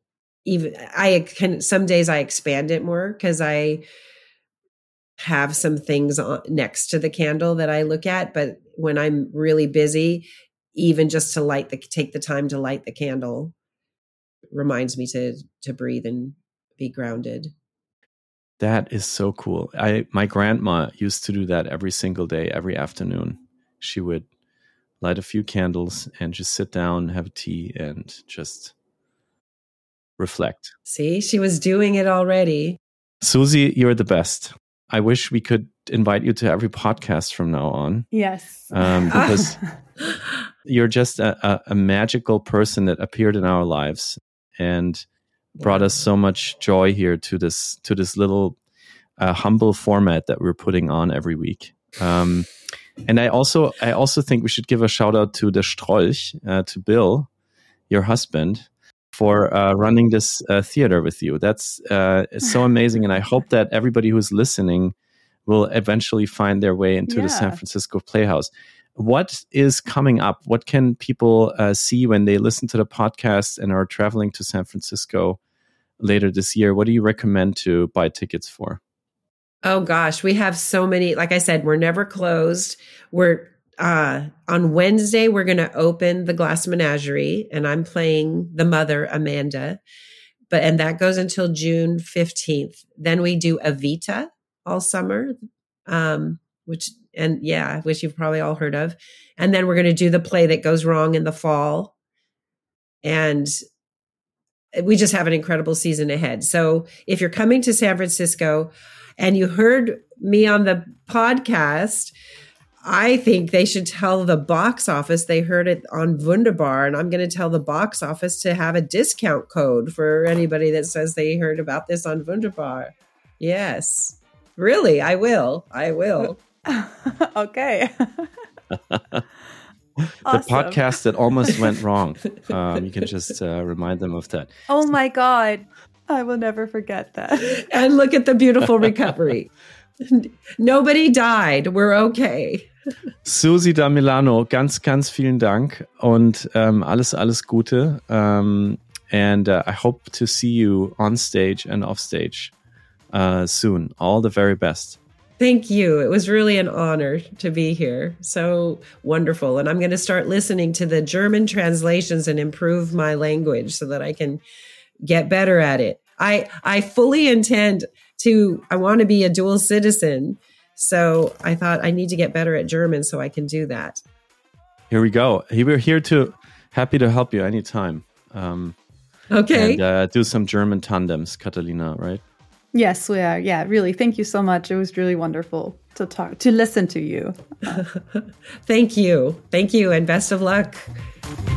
some days I expand it more because I have some things next to the candle that I look at. But when I'm really busy, even just to take the time to light the candle reminds me to breathe and be grounded. That is so cool. My grandma used to do that every single day, every afternoon. She would light a few candles and just sit down, have a tea, and just reflect. See, she was doing it already. Susie, you're the best. I wish we could invite you to every podcast from now on. Yes. Because you're just a magical person that appeared in our lives and brought us so much joy here to this little humble format that we're putting on every week. And I also think we should give a shout out to the Strolch, to Bill, your husband, for running this theater with you. That's so amazing. And I hope that everybody who's listening will eventually find their way into the San Francisco Playhouse. What is coming up? What can people see when they listen to the podcast and are traveling to San Francisco later this year? What do you recommend to buy tickets for? Oh gosh, we have so many. Like I said, we're never closed. We're on Wednesday, we're going to open the Glass Menagerie, and I'm playing the mother, Amanda. And that goes until June 15th. Then we do Evita all summer, which you've probably all heard of. And then we're going to do The Play That Goes Wrong in the fall. And we just have an incredible season ahead. So if you're coming to San Francisco and you heard me on the podcast, I think they should tell the box office they heard it on Wunderbar, and I'm going to tell the box office to have a discount code for anybody that says they heard about this on Wunderbar. Yes, really, I will. Okay. The podcast that almost went wrong. You can just remind them of that. Oh my God. I will never forget that. And look at the beautiful recovery. Nobody died. We're okay. Susi da Milano, ganz, ganz vielen Dank und alles Gute. And I hope to see you on stage and off stage soon. All the very best. Thank you. It was really an honor to be here. So wonderful. And I'm going to start listening to the German translations and improve my language so that I can get better at it. I fully intend I want to be a dual citizen. So I thought I need to get better at German so I can do that. Here we go. We're happy to help you anytime. Okay. And do some German tandems, Catalina, right? Yes, we are. Yeah, really. Thank you so much. It was really wonderful to listen to you. Thank you. And best of luck.